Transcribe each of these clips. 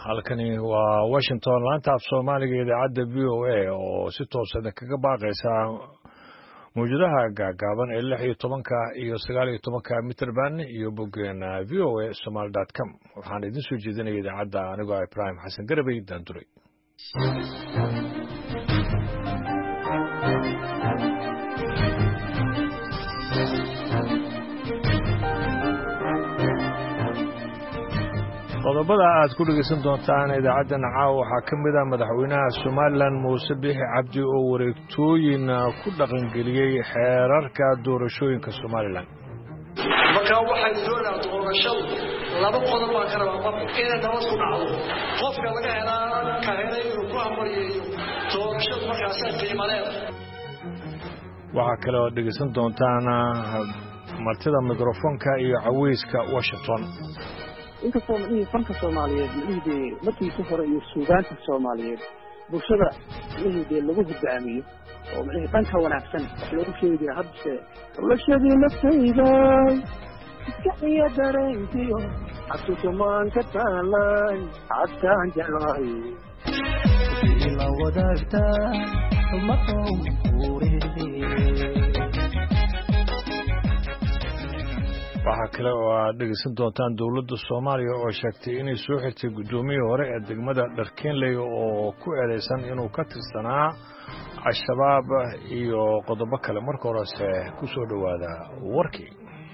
halkani waa Washington laanta af Soomaaliga idaacadda VOA oo si toos ah kaga baaqaysa mawjadaha gaagaaban ee 16 iyo 19 mitirban iyo boggeena voasomali.com waxaan idin soo jeedinayaa idaacadda anigoo Ibrahim Xasan Garabay Daanduray. qodobada aad ku dhageysan doontaan idaacaddan caawa waxaa ka mid ah madaxweynaha Somaliland Muuse Biixi Cabdi oo wareegtooyin ku dhaqangeliyay xeerarka doorashooyinka Somaliland. marka waxay doonayaan doorashadu laba qodob baa ka rabaa inay nabad ku dhacdo qofka laga helaa ka helay inuu ku amriyo doorashadu markaas ay qiimo leedahay. waxaa kale oo dhageysan doontaan martida mikrofoonka iyo caweyska Washington. inkastoo fanka Soomaaliyeed markii ku hore iyo suugaanta Soomaaliyeed bulshada lagu hogaamiyo oo dhanka wanaagsan wax loogu sheegay hadda bulshadii naftayda iskiya dareenkiyo asumaan ka taalay asaan jalay ila wadaagta ma waxaa kale oo aad dhegeysan doontaan dowladda Soomaaliya oo sheegtay inay soo xirtay gudoomiyihii hore ee degmada Dharkeenley oo ku eedeysan inuu ka tirsanaa Al-Shabaab iyo qodobo kale. marka horese ku soo dhawaada warkii.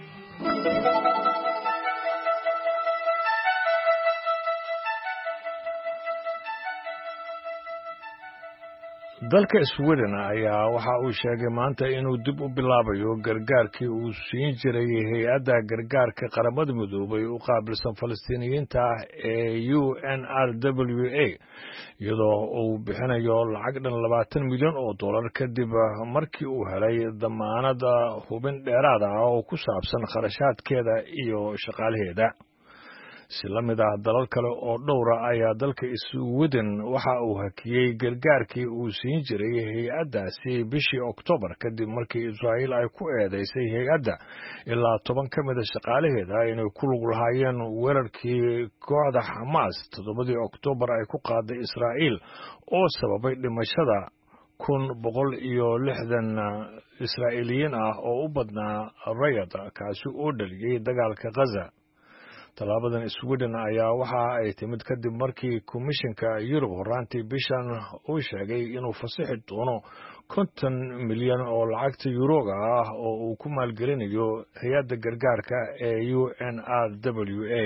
dalka Sweden ayaa waxa uu sheegay maanta inuu dib u bilaabayo gargaarkii uu siin jiray hay'adda gargaarka qaramada midoobay u qaabilsan Falastiiniyiinta ee UNRWA iyadoo uu bixinayo lacag dhan $20 milyan kadib markii uu helay damaanad hubin dheeraad ah oo ku saabsan kharashaadkeeda iyo shaqaalaheeda. si la mid ah dalal kale oo dhowra ayaa dalka Sweden waxa uu hakiyay gargaarkii uu siin jiray hay'addaasi bishii Oktoobar kadib markii Israa'iil ay ku eedeysay hay'adda ilaa 10 ka mid ah shaqaalaheeda inay ku lug lahaayeen weerarkii kooxda Hamas 7 Oktoobar ay ku qaaday Israa'iil oo sababay dhimashada 160 Israa'iiliyiin ah oo u badnaa rayid kaasi oo dhaliyay dagaalka Gaza. talaabadan Sweden ayaa waxa ay timid kadib markii Komishanka Yurub horaantii bishan uu sheegay inuu fasaxi doono 50 milyan oo lacagta Yuroga ah oo uu ku maalgelinayo hay'adda gargaarka ee UNRWA.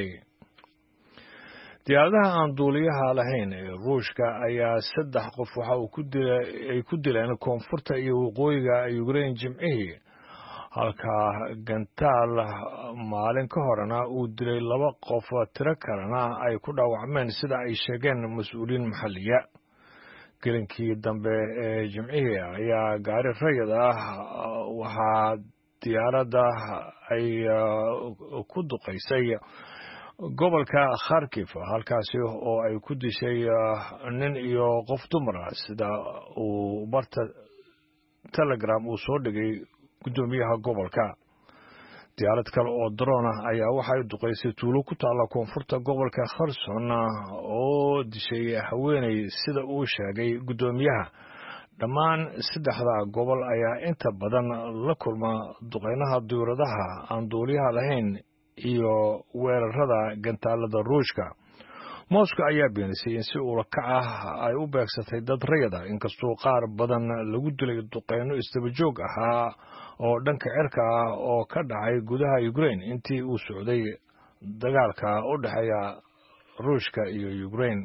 diyaaradaha aan duuliyaha lahayn ee Ruushka ayaa 3 qof waxa uu ku dileen koonfurta iyo waqooyiga Ukraine Jimcihii, halka gantaal maalin ka horena uu dilay 2 qof tiro kalena ay ku dhaawacmeen sida ay sheegeen mas'uuliyiin maxalliya. gelinkii dambe ee Jimcihii ayaa gaari rayid ah waxaa diyaaradda ay ku duqaysay gobolka Kharkiv, halkaasi oo ay ku dishay nin iyo qof dumar ah sida uu barta Telegram uu soo dhigay gudoomiyaha gobolka. diyaarad kale oo drone ayaa waxay duqaysay tuulo ku taala koonfurta gobolka Kherson oo dishay haweeney sida uu sheegay gudoomiyaha. dhammaan 3 gobol ayaa inta badan la kulma duqeynaha diyaaradaha aan duuliyaha lahayn iyo weerarada gantaalada Ruushka. Moscow ayaa beenisay in si ula kac ah ay u beegsatay dad rayid ah, inkastoo qaar badan lagu dilay duqeyno isdaba joog ahaa oo dhanka cirka ah oo ka dhacay gudaha Ukraine intii uu socday dagaalka u dhexeeya Ruushka iyo Ukraine.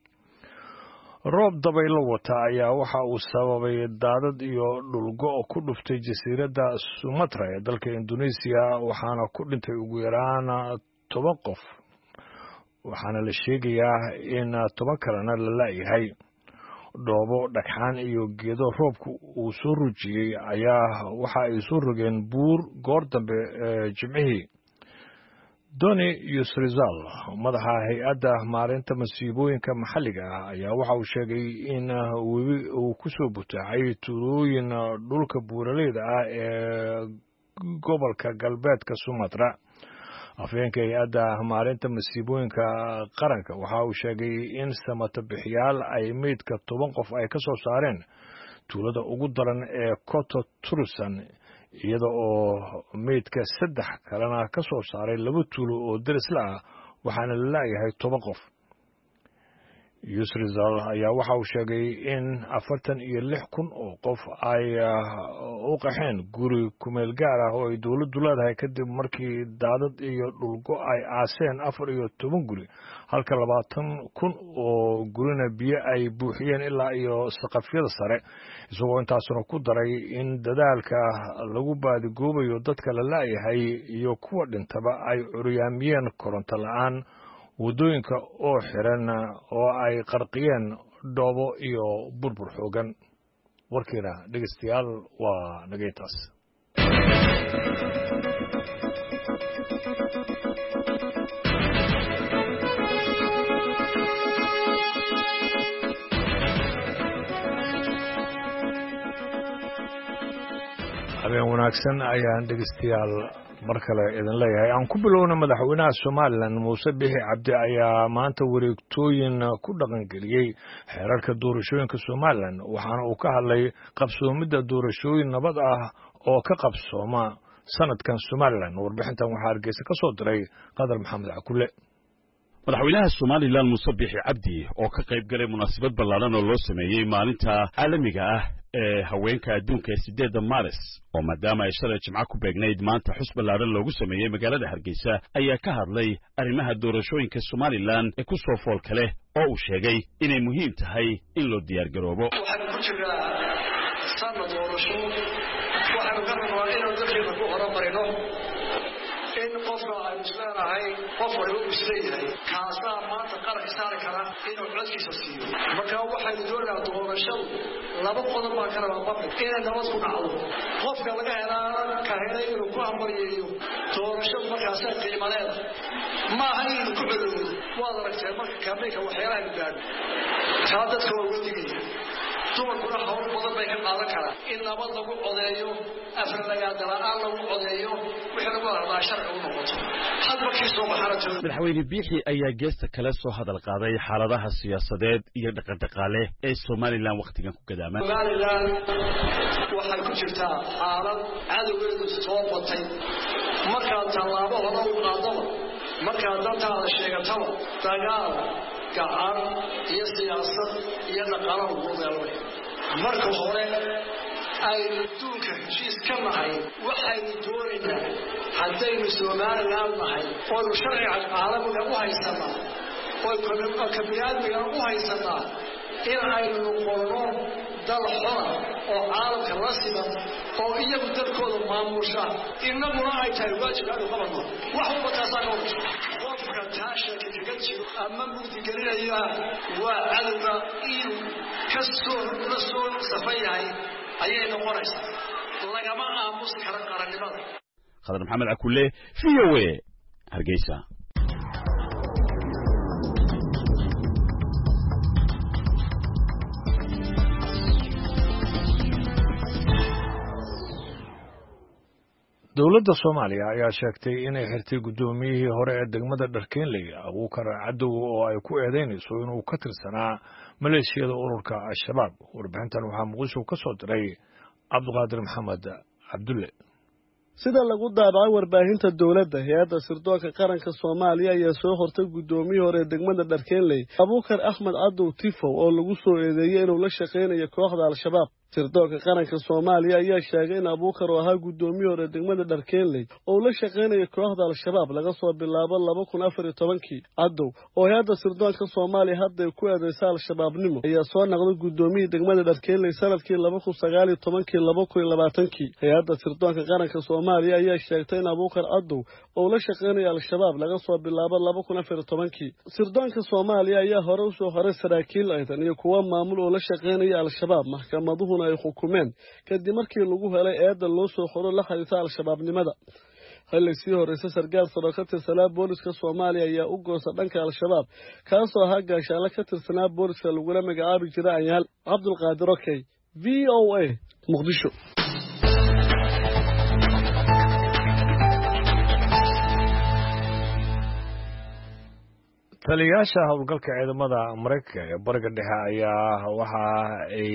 roob dabaylo wata ayaa waxa uu sababay daadad iyo dhul go' ku dhuftay jasiiradda Sumatra ee dalka Indonesia, waxaana ku dhintay ugu yaraan 10 qof, waxaana la sheegayaa in 10 kalena la la'yahay. dhoobo, dhagxaan iyo geedo roobku uu soo rujiyey ayaa waxa ay soo rogeen buur goor dambe Jimcihii. Doni Yusrizal, madaxa hay'adda maareynta masiibooyinka maxalliga ah, ayaa waxa uu sheegay in webi uu ku soo butaacay tuulooyin dhulka buuraleyda ah ee gobolka galbeedka Sumatra. afhayeenka hay-adda maalinta masiibooyinka qaranka waxa uu sheegay in samata bixiyaal ay meydka 10 qof ay ka soo saareen tuulada ugu daran ee Koto Turusan iyada oo meydka 3 kalena ka soo saaray 2 tuulo oo daris la ah waxaana la leeyahay 10 qof. Yusrizal ayaa waxa uu sheegay in 46,000 oo qof ay u qaxeen guri kumeel gaar ah oo ay dawladdu leedahay kadib markii daadad iyo dhulgo ay aaseen 14 guri halka 20,000 oo gurina biyo ay buuxiyeen ilaa iyo saqafyada sare isagoo intaasna ku daray in dadaalka lagu baadigoobayo dadka la leeyahay iyo kuwa dhintaba ay curyaamiyeen koronto la'aan wadooyinka oo xiran oo ay qarqiyeen dhoobo iyo burbur xoogan. warkiina dhegeystayaal waa nagaytaas. habeen wanaagsan ayaan dhegeystayaal mar kale idin leeyahay. aan ku bilowna madaxweynaha Soomaaliland Muuse Bixi Cabdi ayaa maanta wareegtooyin ku dhaqangeliyay xeerarka doorashooyinka Soomaaliland waxaana uu ka hadlay qabsoomidda doorashooyin nabad ah oo ka qabsooma sanadkan Soomaaliland. warbixintan waxaa Hargeysa ka soo diray Qadar Maxamed Cakulle. madaxweynaha Soomaaliland Muuse Bixi Cabdi oo ka qayb galay munaasabad ballaaran oo loo sameeyay maalinta caalamiga ah ee haweenka adduunka 8 Maaris oo maadaama ay shalay Jimco ku beegnayd maanta xus ballaaran loogu sameeyay magaalada Hargeysa ayaa ka hadlay arrimaha doorashooyinka Soomaaliland ee ku soo fool kale oo uu sheegay inay muhiim tahay in loo diyaar garoobo. waxaan ku jiraa sanad doorasho waxaan ka rabaa inaan dadkeena ku horumarino in qofka ay isleenahay qof ay u isleeyahay kaasaa maanta qaranka saari kara inuu codkiisa siiyo. marka waxaynu doonaynaa doorashadu 2 qodob baan ka rabaa inay nabad ku dhacdo. qofka laga helaa ka helay inuu ku hambalyeeyo doorashadu markaasay qiimo leedahay maaha inuu ku celowdo. waad aragtay marka kaambeynka waxyaalaha la gaadho taa dadka waa wadigaya dumarkuna hawl badan bay ka qaadan karaan in nabad lagu codeeyo afralagaadala-aan lagu codeeyo wixii lagu hadlaa sharci u noqoto had markii soo baxarato. madaxweyne Biixi ayaa geesta kale soo hadal qaaday xaaladaha siyaasadeed iyo dhaqan-dhaqaale ee Soomaaliland waqtigan ku gadaama. Soomaaliland waxay ku jirtaa xaalad cadowgeedu soo batay markaa tallaabo hore u qaadaba markaa dantaada sheegataba dagaal gacan iyo siyaasad iyo dhaqaalo ugu meelmay. marka hore aynu duunka heshiis ka nahay waxaynu doonaynaa haddaynu Soomaaliland nahay oo sharciga caalamiga u haysanaa oo kabiyadmiga u haysanaa in aynu noqono dal xor oo caalamka la siman oo iyagu dalkooda maamusha innaguna ay tahay waajib aanu qabanno. wax walba taasaa ka horeysa qofka taashaka kaga jiro ama mugdi gelinaya waa cadowga inuu la soo safan yahay ayay noqonaysaa. lagama aamusi karo qarannimada. Qadar Maxamed Cakulle VOA Hargeysa. dowladda Soomaaliya ayaa sheegtay inay xirtay gudoomiyihii hore ee degmada Dharkeenley Abuukar Cadow oo ay ku eedeynayso inuu ka tirsanaa maleeshiyada ururka Al-Shabaab. warbixintan waxaa Muqdisho ka soo diray Cabdiqaadir Maxamed Cabdulle. sida lagu daabacay warbaahinta dowladda hay'adda sirdoonka qaranka Soomaaliya ayaa soo hortay gudoomiyihii hore ee degmada Dharkeenley Abuukar Axmed Cadow Tifow oo lagu soo eedeeyay inuu la shaqeynayo kooxda Al-Shabaab. sirdoonka qaranka Soomaaliya ayaa sheegay in Abuukar oo ahaa gudoomiyihii hore degmada Dharkeenley oo la shaqeynayo kooxda Al-Shabaab laga soo bilaabo 2014. Cadow oo hay'adda sirdoonka Soomaaliya hadda ku eedeysay Al-Shabaabnimo ayaa soo noqday gudoomiyihii degmada Dharkeenley sanadkii 2019-2020. hay'adda sirdoonka qaranka Soomaaliya ayaa sheegtay in Abuukar Cadow oo la shaqeynayo Al-Shabaab laga soo bilaabo 2014. sirdoonka Soomaaliya ayaa hore u soo horay saraakiil aydan iyo kuwa maamul oo la shaqeynayo Al-Shabaab maxkamaduhu ay xukumeen kadib markii lagu helay eedda loo soo xoro la xiriirta Al-Shabaabnimada. xilligii horeysa sargaal sare ka tirsanaa booliska Soomaaliya ayaa u goosa dhanka Al-Shabaab kaasoo ahaa gaashaale ka tirsanaa booliska lagula magacaabi jiray Anyaal Cabdulqaadir Okay VOA Muqdisho. taliyayaasha howlgalka ciidamada Mareykanka ee bariga dhexe ayaa waxa ay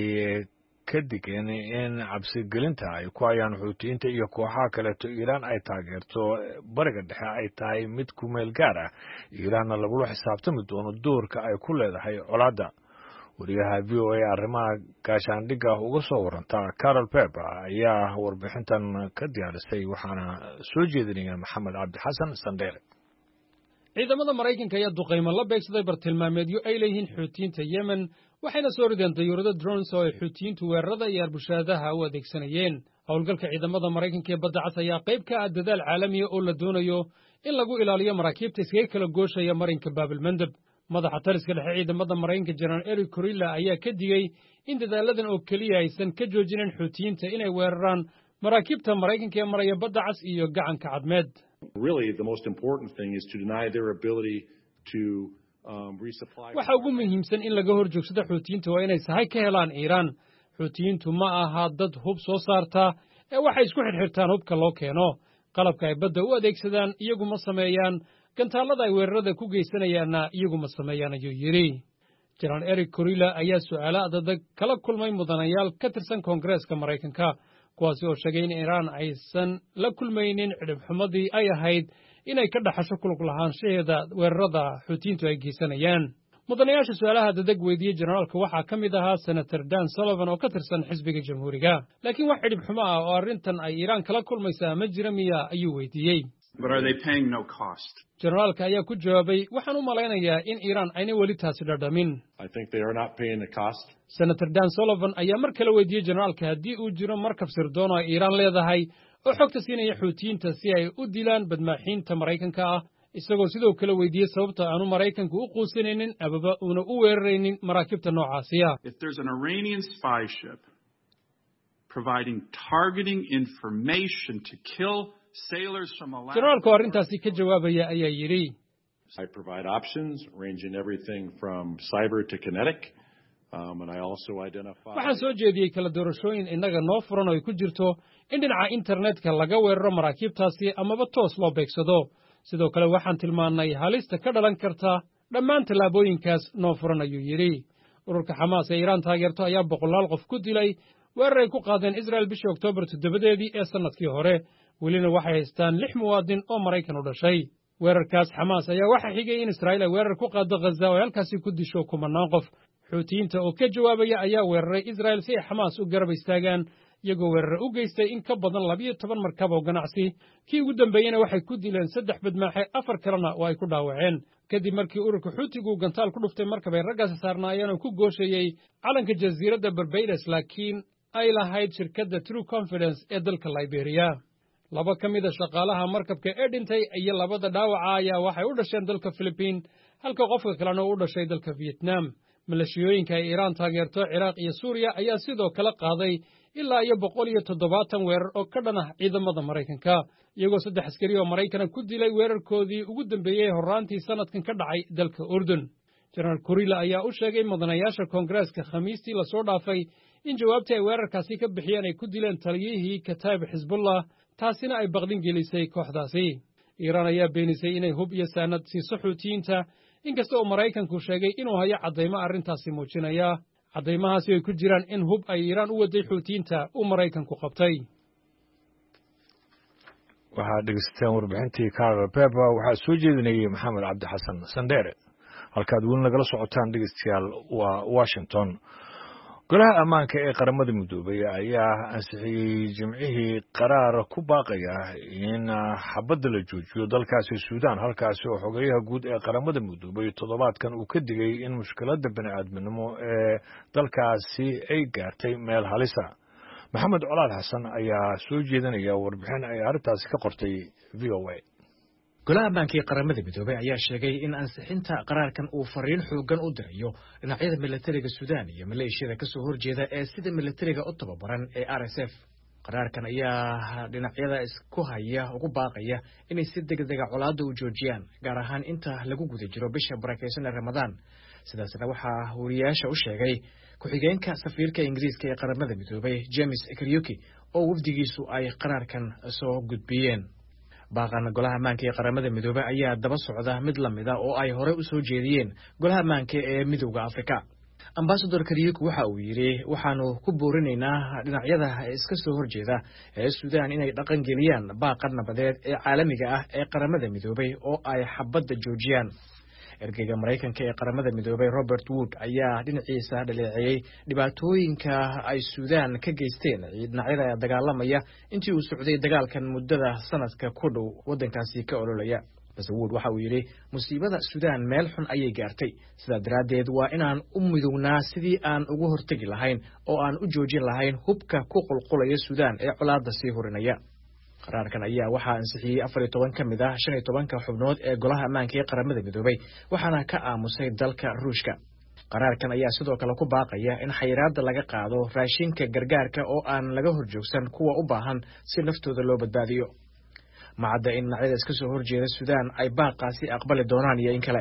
ka digeen in cabsigelinta ay ku hayaan xuutiyiinta iyo kooxaha kaleeto Iiraan ay taageerto bariga dhexe ay tahay mid ku meel gaar ah Iiraanna lagula xisaabtami doono doorka ay ku leedahay colaadda. wariyaha VOA arrimaha gaashaandhigga uga soo waranta Carol Pepper ayaa warbixintan ka diyaarisay waxaana soo jeedinaya Maxamed Cabdi Xasan Sandheere. ciidamada Mareykanka ayaa duqeymo la beegsaday bartilmaameedyo ay leeyihiin xuutiyiinta Yemen waxayna soo rideen dayuurado drones oo ay xuutiyiintu weerarada iyo arbushaadaha u adeegsanayeen. howlgalka ciidamada Mareykanka ee badda cas ayaa qayb ka ah dadaal caalami ah oo la doonayo in lagu ilaaliyo maraakiibta iskaga kala gooshaya marinka Baabil Mandab. madaxa taliska dhexe ciidamada Mareykanka General Eric Kurilla ayaa ka digay in dadaaladan oo kaliya aysan ka joojinin xuutiyiinta inay weeraraan maraakiibta Mareykanka ee maraya badda cas iyo gacanka cadmeed. Really, the most important thing is to deny their ability to resupply. waxa ugu muhiimsan in laga hor joogsado xuutiyiinta waa inay sahay ka helaan Iiraan. xuutiyiintu ma aha dad hub soo saarta ee waxay isku xirxirtaan hubka loo keeno. qalabka ay badda u adeegsadaan iyagu ma sameeyaan, gantaalada ay weerarada ku geysanayaanna iyagu ma sameeyaan ayuu yidhi. General Eric Kurilla ayaa su'aalo adag kala kulmay mudanayaal ka tirsan Koongareeska Mareykanka kuwaasi oo sheegay in Iiraan aysan la kulmaynin cidhibxumadii ay ahayd inay ka dhaxasho kulug lahaanshaheeda weerarada xuutiyiintu ay geysanayaan. mudanayaasha su'aalaha adag weydiiyey generaalka waxaa ka mid ahaa Senator Dan Sullivan oo ka tirsan xisbiga jamhuuriga. laakiin wax cidhibxumo ah oo arrintan ay Iiraan kala kulmaysaa ma jira miya ayuu weydiiyey. But are they paying no cost? generaalka ayaa ku jawaabay waxaan u malaynayaa in Iiraan ayna weli taasi dhadhamin. I think they are not paying the cost. Senator Dan Sullivan ayaa mar kale weydiiyey generaalka haddii uu jiro markab sirdoon oo Iiraan leedahay oo xogta siinaya xuutiyiinta si ay u dilaan badmaaxiinta Mareykanka ah, isagoo sidoo kale weydiiyey sababta aanu Mareykanku u quusanaynin ababa uuna u weeraraynin maraakiibta noocaasi ah. If there's an Iranian spy ship providing targeting information to kill sailors from Alaska. generaalku arrintaasi ka jawaabaya ayaa yidhi. I provide options ranging everything from cyber to kinetic. And I also identify. waxaan soo jeediyey kala doorashooyin innaga noo furan oo ay ku jirto in dhinaca internetka laga weeraro maraakiibtaasi amaba toos loo beegsado. sidoo kale waxaan tilmaannay halista ka dhalan karta dhammaan tallaabooyinkaas noo furan ayuu yidhi. ururka Xamaas ee Iiraan taageerto ayaa 100 qof ku dilay weerar ay ku qaadeen Israel bishii Oktoobar 7 ee sanadkii hore. welina waxay haystaan 6 muwaadin oo Maraykan u dhashay. weerarkaas Xamaas ayaa waxa xigay in Israel ay weerar ku qaado Gaza oo halkaasi ku disho 10 qof. xuutiyiinta oo ka jawaabaya ayaa weeraray Israel si ay Xamaas u garab istaagaan iyagoo weerar u geystay in ka badan 12 markab oo ganacsi. kii ugu dambeeyayna waxay ku dileen 3 badmaaxe 4 kalena oo ay ku dhaawaceen kadib markii ururka xuutigu gantaal ku dhuftay markab ay raggaasi saarnaayeen oo ku gooshayey calanka jasiiradda Barbados laakiin ay lahayd shirkadda True Confidence ee dalka Liberia. 2 ka mid ah shaqaalaha markabka ee dhintay iyo 2 dhaawaca ayaa waxay u dhasheen dalka Philippines halka qofka kalena uu u dhashay dalka Vietnam. milashiyooyinka ay Iiraan taageerto Ciraaq iyo Suuriya ayaa sidoo kale qaaday ilaa 170 weerar oo ka dhan ah ciidamada Mareykanka iyagoo 3 askari oo Mareykan ku dilay weerarkoodii ugu dambeeyay horaantii sanadkan ka dhacay dalka Urdun. General Kurilla ayaa u sheegay mudanayaasha Koongareeska Khamiistii la soo dhaafay in jawaabtii ay weerarkaasi ka bixiyeen ay ku dileen taliyihii Kataib Hizbullah taasina ay baqdin gelisay kooxdaasi. Iiraan ayaa beenisay inay hub iyo saanad siiso xuutiyiinta inkasta oo Mareykanku sheegay inuu hayo caddaymo arrintaasi muujinaya. caddaymahaasi ay ku jiraan in hub ay Iiraan u waday xuutiyiinta uu Mareykanku qabtay. waxaa dhegeysateen warbixintii Carol Pepper waxaa soo jeedinayay Maxamed Cabdi Xasan Sandheere. halkaad weli nagala socotaan dhegeystayaal waa Washington. golaha ammaanka ee qaramada midoobay ayaa ansixiyey jimcihii qaraar ku baaqaya in xabadda la joojiyo dalkaasi Suudaan halkaasi oo xogeyaha guud ee qaramada midoobay toddobaadkan uu ka digay in mushkiladda bini'aadminimo ee dalkaasi ay gaartay meel halisa. maxamed colaad xasan ayaa soo jeedinaya warbixin ay arrintaasi ka qortay VOA. golaha ammaanka ee qaramada midoobay ayaa sheegay in ansixinta qaraarkan uu fariin xoogan u dirayo dhinacyada militariga Suudaan iyo maleeshiyada ka soo horjeeda ee sida militariga u tababaran ee RSF. qaraarkan ayaa dhinacyada isku haya ugu baaqaya inay si degdeg ah colaadda u joojiyaan gaar ahaan inta lagu guda jiro bisha barakeysan ee Ramadaan. sidaasna waxaa wariyaasha u sheegay ku-xigeenka safiirka Ingiriiska ee qaramada midoobay James Kariuki oo wafdigiisu ay qaraarkan soo gudbiyeen. baaqan golaha ammaanka ee qaramada midoobey ayaa daba socda mid la mid a oo ay horey u soo jeediyeen golaha ammaanka ee midowda afrika ambasador Kariuki waxa uu yidhi waxaanu ku boorinaynaa dhinacyada iska soo horjeeda ee Suudaan inay dhaqan geliyaan baaqan nabadeed ee caalamiga ah ee qaramada midoobey oo ay xabadda joojiyaan ergeyga Mareykanka ee qaramada midoobey Robert Wood ayaa dhinaciisa dhaleeceeyay dhibaatooyinka ay Suudaan ka geysteen dhinacyada dagaalamaya intii uu socday dagaalkan muddada sanadka ku dhow wadankaasi ka ololaya Wood waxa uu yidhi musiibada Suudaan meel xun ayay gaartay sidaa daraaddeed waa inaan u midownaa sidii aan uga hortegi lahayn oo aan u joojin lahayn hubka ku qulqulaya Suudaan ee colaadda sii hurinaya qaraarkan ayaa waxaa ansixiyey 14 ka mid ah 15 xubnood ee golaha ammaanka ee qaramada midoobey waxaana ka aamusay dalka Ruushka qaraarkan ayaa sidoo kale ku baaqaya in xayiraadda laga qaado raashinka gargaarka oo aan laga horjoogsan kuwa u baahan si naftooda loo badbaadiyo macadda in dhinacyada iska soo horjeeda Suudaan ay baaqaasi aqbali doonaan iyo in kale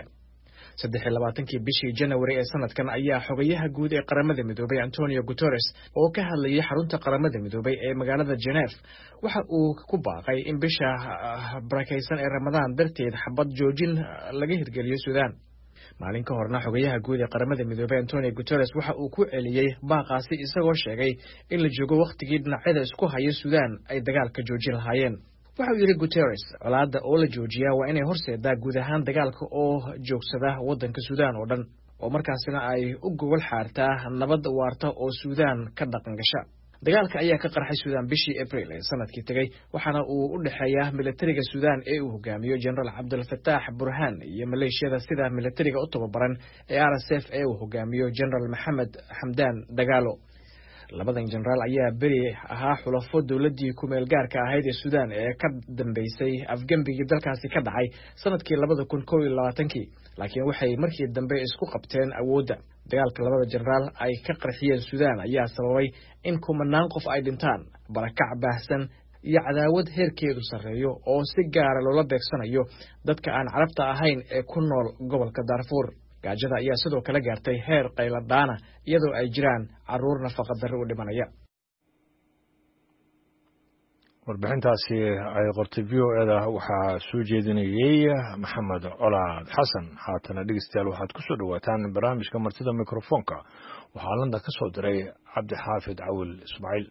23 bishii January ee sanadkan ayaa xogayaha guud ee qaramada midoobey Antonio Guterres oo ka hadlayay xarunta qaramada midoobey ee magaalada Geneva waxa uu ku baaqay in bisha barakeysan ee Ramadaan darteed xabad joojin laga hirgeliyo Suudaan maalin ka horna xogayaha guud ee qaramada midoobey Antonio Guterres waxa uu ku celiyay baaqaasi isagoo sheegay in la joogo waqtigii dhinacyada isku haya Suudaan ay dagaalka joojin lahaayeen waxa uu yiri Guterres colaadda oo la joojiyaa waa inay horseedaa guud ahaan dagaalka oo joogsada wadanka Suudaan oo dhan oo markaasina ay u gogol xaartaa nabad waarta oo Suudaan ka dhaqan gasha dagaalka ayaa ka qarxay Suudaan bishii April ee sanadkii tagay waxaana uu u dhaxeeyaa militariga Suudaan ee uu hogaamiyo General Abdel Fattah Burhan iyo maleeshiyada sida militariga u tababaran ee RSF ee uu hogaamiyo General Mohamed Hamdan Dagalo labadan generaal ayaa beri ahaa xulafo dawladii ku meel gaarka ahayd ee Suudaan ee ka dambeysay afgambigii dalkaasi ka dhacay sanadkii 2021 laakiin waxay markii dambe isku qabteen awoodda dagaalka labada generaal ay ka qarxiyeen Suudaan ayaa sababay in kumanaan qof ay dhintaan barakac baahsan iyo cadaawad heerkeedu sareeyo oo si gaar ah loola beegsanayo dadka aan carabta ahayn ee ku nool gobolka Darfur gaajada ayaa sidoo kale gaartay heer qayladhaana iyadoo ay jiraan caruur nafaqa darro u dhimanaya warbixintaasi ay qortay VOAda waxaa soo jeedinayay Maxamed Colaad Xasan haatana dhegeystayaal waxaad ku soo dhawaataan barnaamijka martida mikrofoonka waxaa landa ka soo diray Cabdi Xaafid Awil Ismaaciil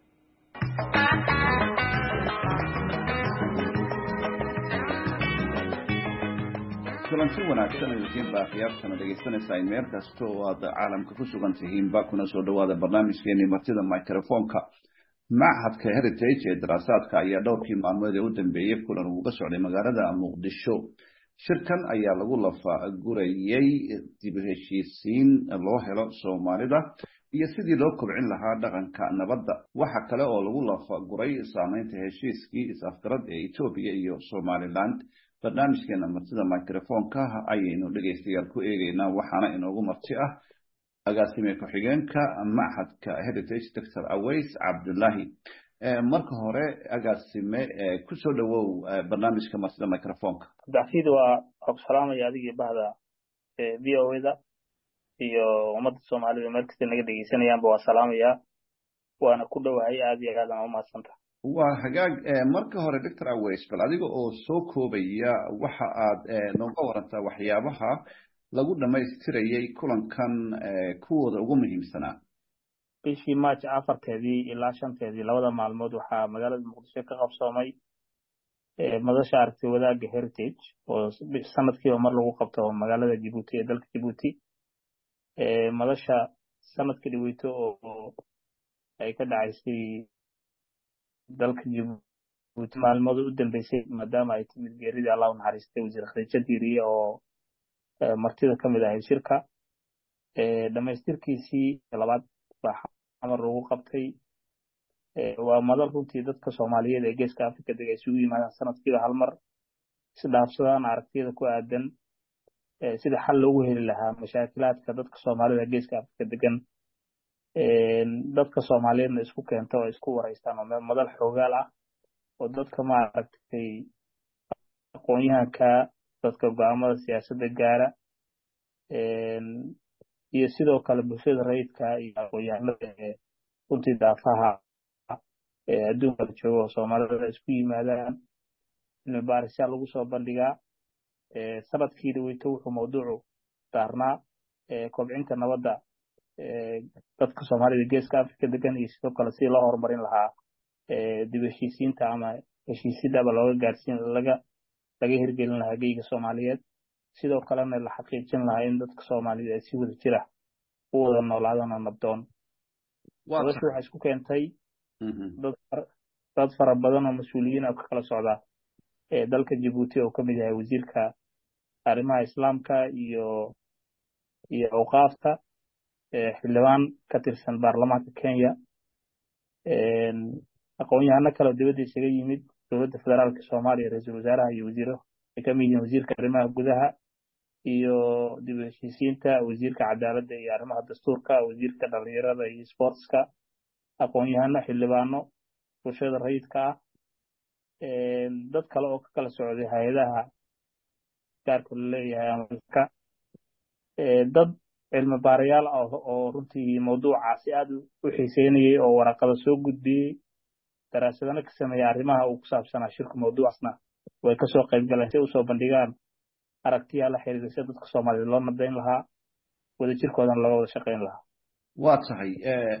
kulanti wanaagsan idin baaqiyaasana dhegeysanaysaa meel kasta oo aad caalamka ku sugan tihiin ba kuna soo dhawaada barnaamijkeeni martida mikrofoonka معهد هيريتيج دراسات ayaa dhowrkii maalmood ee u dambeeyay kulan uga socday magaalada Muqdisho shirkan ayaa lagu lafa gurayay dib u heshiisiin loo helo Soomaalida iyo sidii loo kobcin lahaa dhaqanka nabadda waxa kale oo lagu lafa guray saameynta heshiiskii is-afgarad ee Itoobiya iyo Somaliland barnaamijkeena martida mikrofoonka ayaynu dhageystayaal ku eegaynaa waxaana inoogu marti ah agaasime ku-xigeenka معهدka Heritage Dr. Aways Cabdullaahi marka hore agaasime ku soo dhawow barnaamijka martida mikrofoonka dacfiid waa salaamaya adigii bahda VOAda iyo ummadda Soomaalida meel kasta naga dhageysanayaan waa salaamaya waana ku dhawahay aad iyo aad aan u mahadsantahay waa hagaag marka hore Dr. Aways bal adiga oo soo koobaya waxa aad nooga warantaa waxyaabaha lagu dhamaystirayay kulankan kuwooda ugu muhiimsanaa bishii March 4 ilaa 5 labada maalmood waxaa magaalada Muqdisho ka qabsoomay madasha aragti wadaagga Heritage oo sanadkii mar lagu qabto magaalada Djibouti ee dalka Djibouti madasha sanadkii dhaweyto oo ay ka dhacaysay dalka Djibouti maalmood u dambeysay maadaama ay timid geerida Allah u naxariistay wasiir Khadija Diiriye oo martida kamid ah shirka dhamaystirkiisii labaad baa amar lagu qabtay waa madal runtii dadka Soomaaliyeed ee geeska Afrika degan isugu yimaadaan sanadkiiba hal mar si dhaafsadaan aragtida ku aadan sida xal loogu heli lahaa mashaakilaadka dadka Soomaalida geeska Afrika degan dadka Soomaaliyeedna isku keento oo isku wareystaan oo madal xoogaal ah oo dadka ma aragtay aqoonyahanka dadka go'aamada siyaasadda gaara iyo sidoo kale bulshada rayidka iyo aqoonyahanada runtii daafaha adduunka jooga Soomaalida isku yimaadaan cilmi baarisyaa lagu soo bandhigaa sanadkii dhaweyto wuxuu mawduucu saarnaa kobcinta nabadda dadka soomaalida geeska afrika degan iyo sidoo kale sidii loo horumarin lahaa dib heshiisiinta ama heshiisyadaba laga hirgelin lahaa geyga soomaaliyeed sidoo kalena la xaqiijin lahaa in dadka soomaalida ay si wada jira u wada noolaadaan oo nabdoon noloshu waxay isku keentay dad fara badan oo mas-uuliyiin ah ka kala socda dalka Djibouti oo ka mid yahay wasiirka arrimaha islaamka iyo awqaafta xildhibaan ka tirsan baarlamaanka Kenya aqoon-yahano kale dibadda isaga yimid dowladda federaalka Soomaaliya ra'iisul wasaaraha iyo wasiiro ay ka mid yihiin wasiirka arrimaha gudaha iyo dib u heshiisiinta wasiirka cadaaladda iyo arrimaha dastuurka wasiirka dhalinyarada iyo sportska aqoon-yahano xildhibaano bulshada rayidka ah dad kale oo ka kala socday hay'adaha gaarka la leeyahay amalka dad cilmi baarayaal ah oo runtii mawduucaasi aad u xiiseynayay oo waraqada soo gudbiyey daraasadana ka sameeyay arrimaha uu ku saabsanaa shirka mawduucaasna way ka soo qayb galeen si ay u soo bandhigaan aragtiyaha la xiriira sida dadka Soomaalida loo nabdayn lahaa wadajirkoodana looga wada shaqayn lahaa waa tahay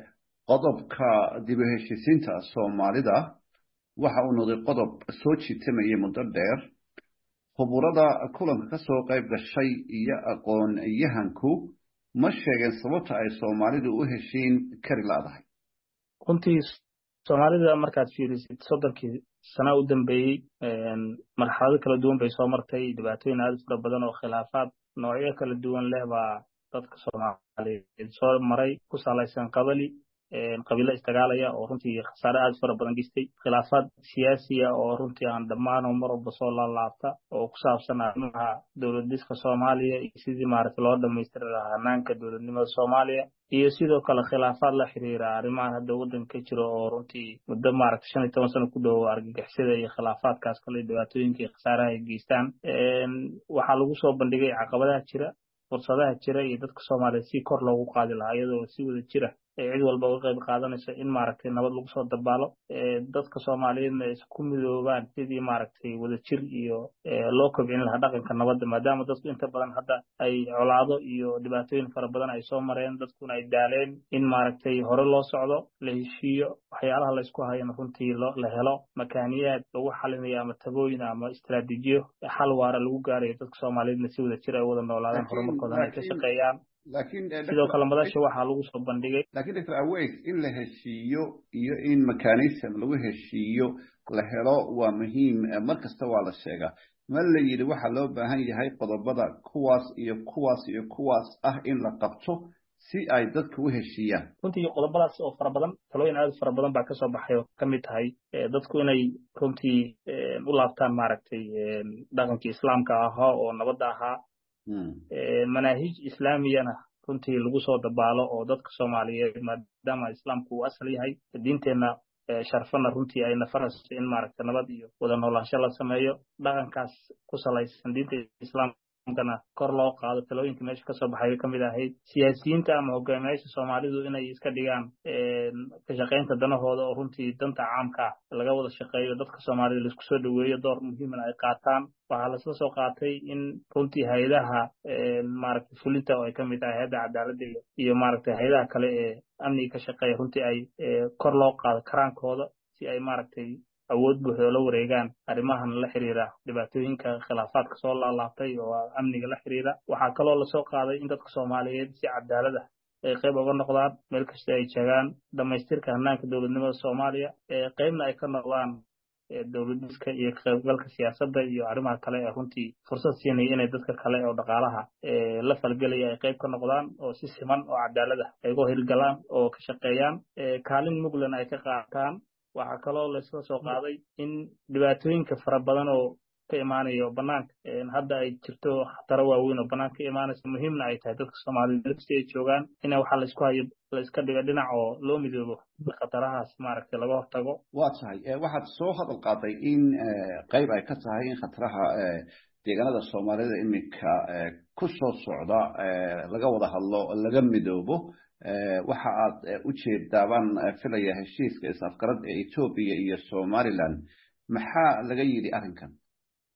qodobka dib u heshiisiinta Soomaalida waxa uu noqday qodob soo jiitamayay muddo dheer khuburada kulanka ka soo qayb gashay iyo aqoon-yahanku ma sheegeen sababta ay Soomaalidu u heshiin kari laadahay runtii Soomaalida markaad fiirisid 30 sano u dambeeyay marxalado kala duwan bay soo martay dhibaatooyin aad u fara badan oo khilaafaad noocyo kala duwan leh baa dadka Soomaaliyeed soo maray ku salaysan qabiilo istagaalaya oo runtii khasaare aad fara badan geystay khilaafaad siyaasi ah oo runtii aan dhammaan mar walba soo laalaabta oo ku saabsan arrimaha dowladdiska Soomaaliya iyo sidii maaragtay loo dhameystiri lahaa hannaanka dowladnimada Soomaaliya iyo sidoo kale khilaafaad la xiriira arrimaha hadda waddanka jiro oo runtii muddo maaragtay 15 sano ku dhow argagixisada iyo khilaafaadkaas kale dhibaatooyinka iyo khasaaraha ay geystaan waxaa lagu soo bandhigay caqabadaha jira fursadaha jira iyo dadka Soomaaliyeed si kor loogu qaadi lahaa iyadoo si wada jira cid walba uga qayb qaadanaysa in maaragtay nabad lagu soo dabaalo dadka Soomaaliyeedna ay isku midoobaan sidii maaragtay wada jir iyo loo kobcin lahaa dhaqanka nabadda maadaama dadku inta badan hadda ay colaado iyo dhibaatooyin fara badan ay soo mareen dadkuna ay daaleen in maaragtay hore loo socdo la heshiiyo waxyaalaha la isku hayana runtii la helo makaaniyaad lagu xalinayo ama tabooyin ama istiraatiijiyo xal waara lagu gaarayo dadka Soomaaliyeedna si wada jir ay wada noolaadaan horumarkoodana ay ka shaqeeyaan sidoo kale madasha waxaa lagu soo bandhigay laakiin Dr. Aweys in la heshiiyo iyo in mechanism lagu heshiiyo la helo waa muhiim markasta waa la sheegaa ma la yiri waxa loo baahan yahay qodobada kuwaas iyo kuwaas ah in la qabto si ay dadku u heshiiyaan runtii qodobadaas oo fara badan talooyin aad fara badan baa ka soo baxay oo ka mid tahay dadku inay runtii u laabtaan maaragtay dhaqankii islaamka ahaa oo nabadda ahaa manaahij islaamiyana runtii lagu soo dabaalo oo dadka Soomaaliyeed maadaama islaamku uu asal yahay diinteena sharfana runtii ay nafarayso in maaragtay nabad iyo wada noolaansho la sameeyo dhaqankaas ku salaysan diinta islaamkana kor loo qaado talooyinka meesha ka soo baxay ka mid ahayd siyaasiyiinta ama hogaamiyaasha Soomaalidu inay iska dhigaan ka shaqeynta danahooda oo runtii danta caamka laga wada shaqeeyo dadka Soomaalida la isku soo dhaweeyo door muhiim ah ay qaataan waxaa la soo qaatay in runtii hay'adaha maaragtay fulinta oo ay ka mid tahay hay'adda cadaaladda iyo maaragtay hay'adaha kale ee amniga ka shaqeeya runtii ay kor loo qaado karaankooda si ay maaragtay awood buuxda la wareegaan arrimahan la xiriira dhibaatooyinka khilaafaadka soo laalaabtay oo amniga la xiriira waxaa kaloo la soo qaaday in dadka Soomaaliyeed si cadaalad ah ay qayb uga noqdaan meel kasta ay joogaan dhamaystirka hannaanka dowladnimada Soomaaliya qaybna ay ka noqdaan dowladdiska iyo qaybgalka siyaasadda iyo arrimaha kale ee runtii fursad siinaya inay dadka kale oo dhaqaalaha la falgelaya ay qayb ka noqdaan oo si siman oo cadaalad ah ay uga hirgalaan oo ka shaqeeyaan kaalin muglan ay ka qaataan waxaa kaloo la soo qaaday in dhibaatooyinka fara badan oo ka imaanayo banaanka hadda ay jirto khataro waaweyn oo banaanka ka imaanaysa muhiimna ay tahay dadka Soomaaliyeed si ay joogaan in waxa la isku hayo la iska dhigo dhinac oo loo midoobo khatarahaas maaragtay laga hortago waa tahay waxaad soo hadal qaaday in qayb ay ka tahay in khataraha deegaanada Soomaalida imika ku soo socda laga wada hadlo laga midoobo waxa aad u jeedaaban filaya heshiiska is-afgarad ee Ethiopia iyo Somaliland maxaa laga yiri arrinkan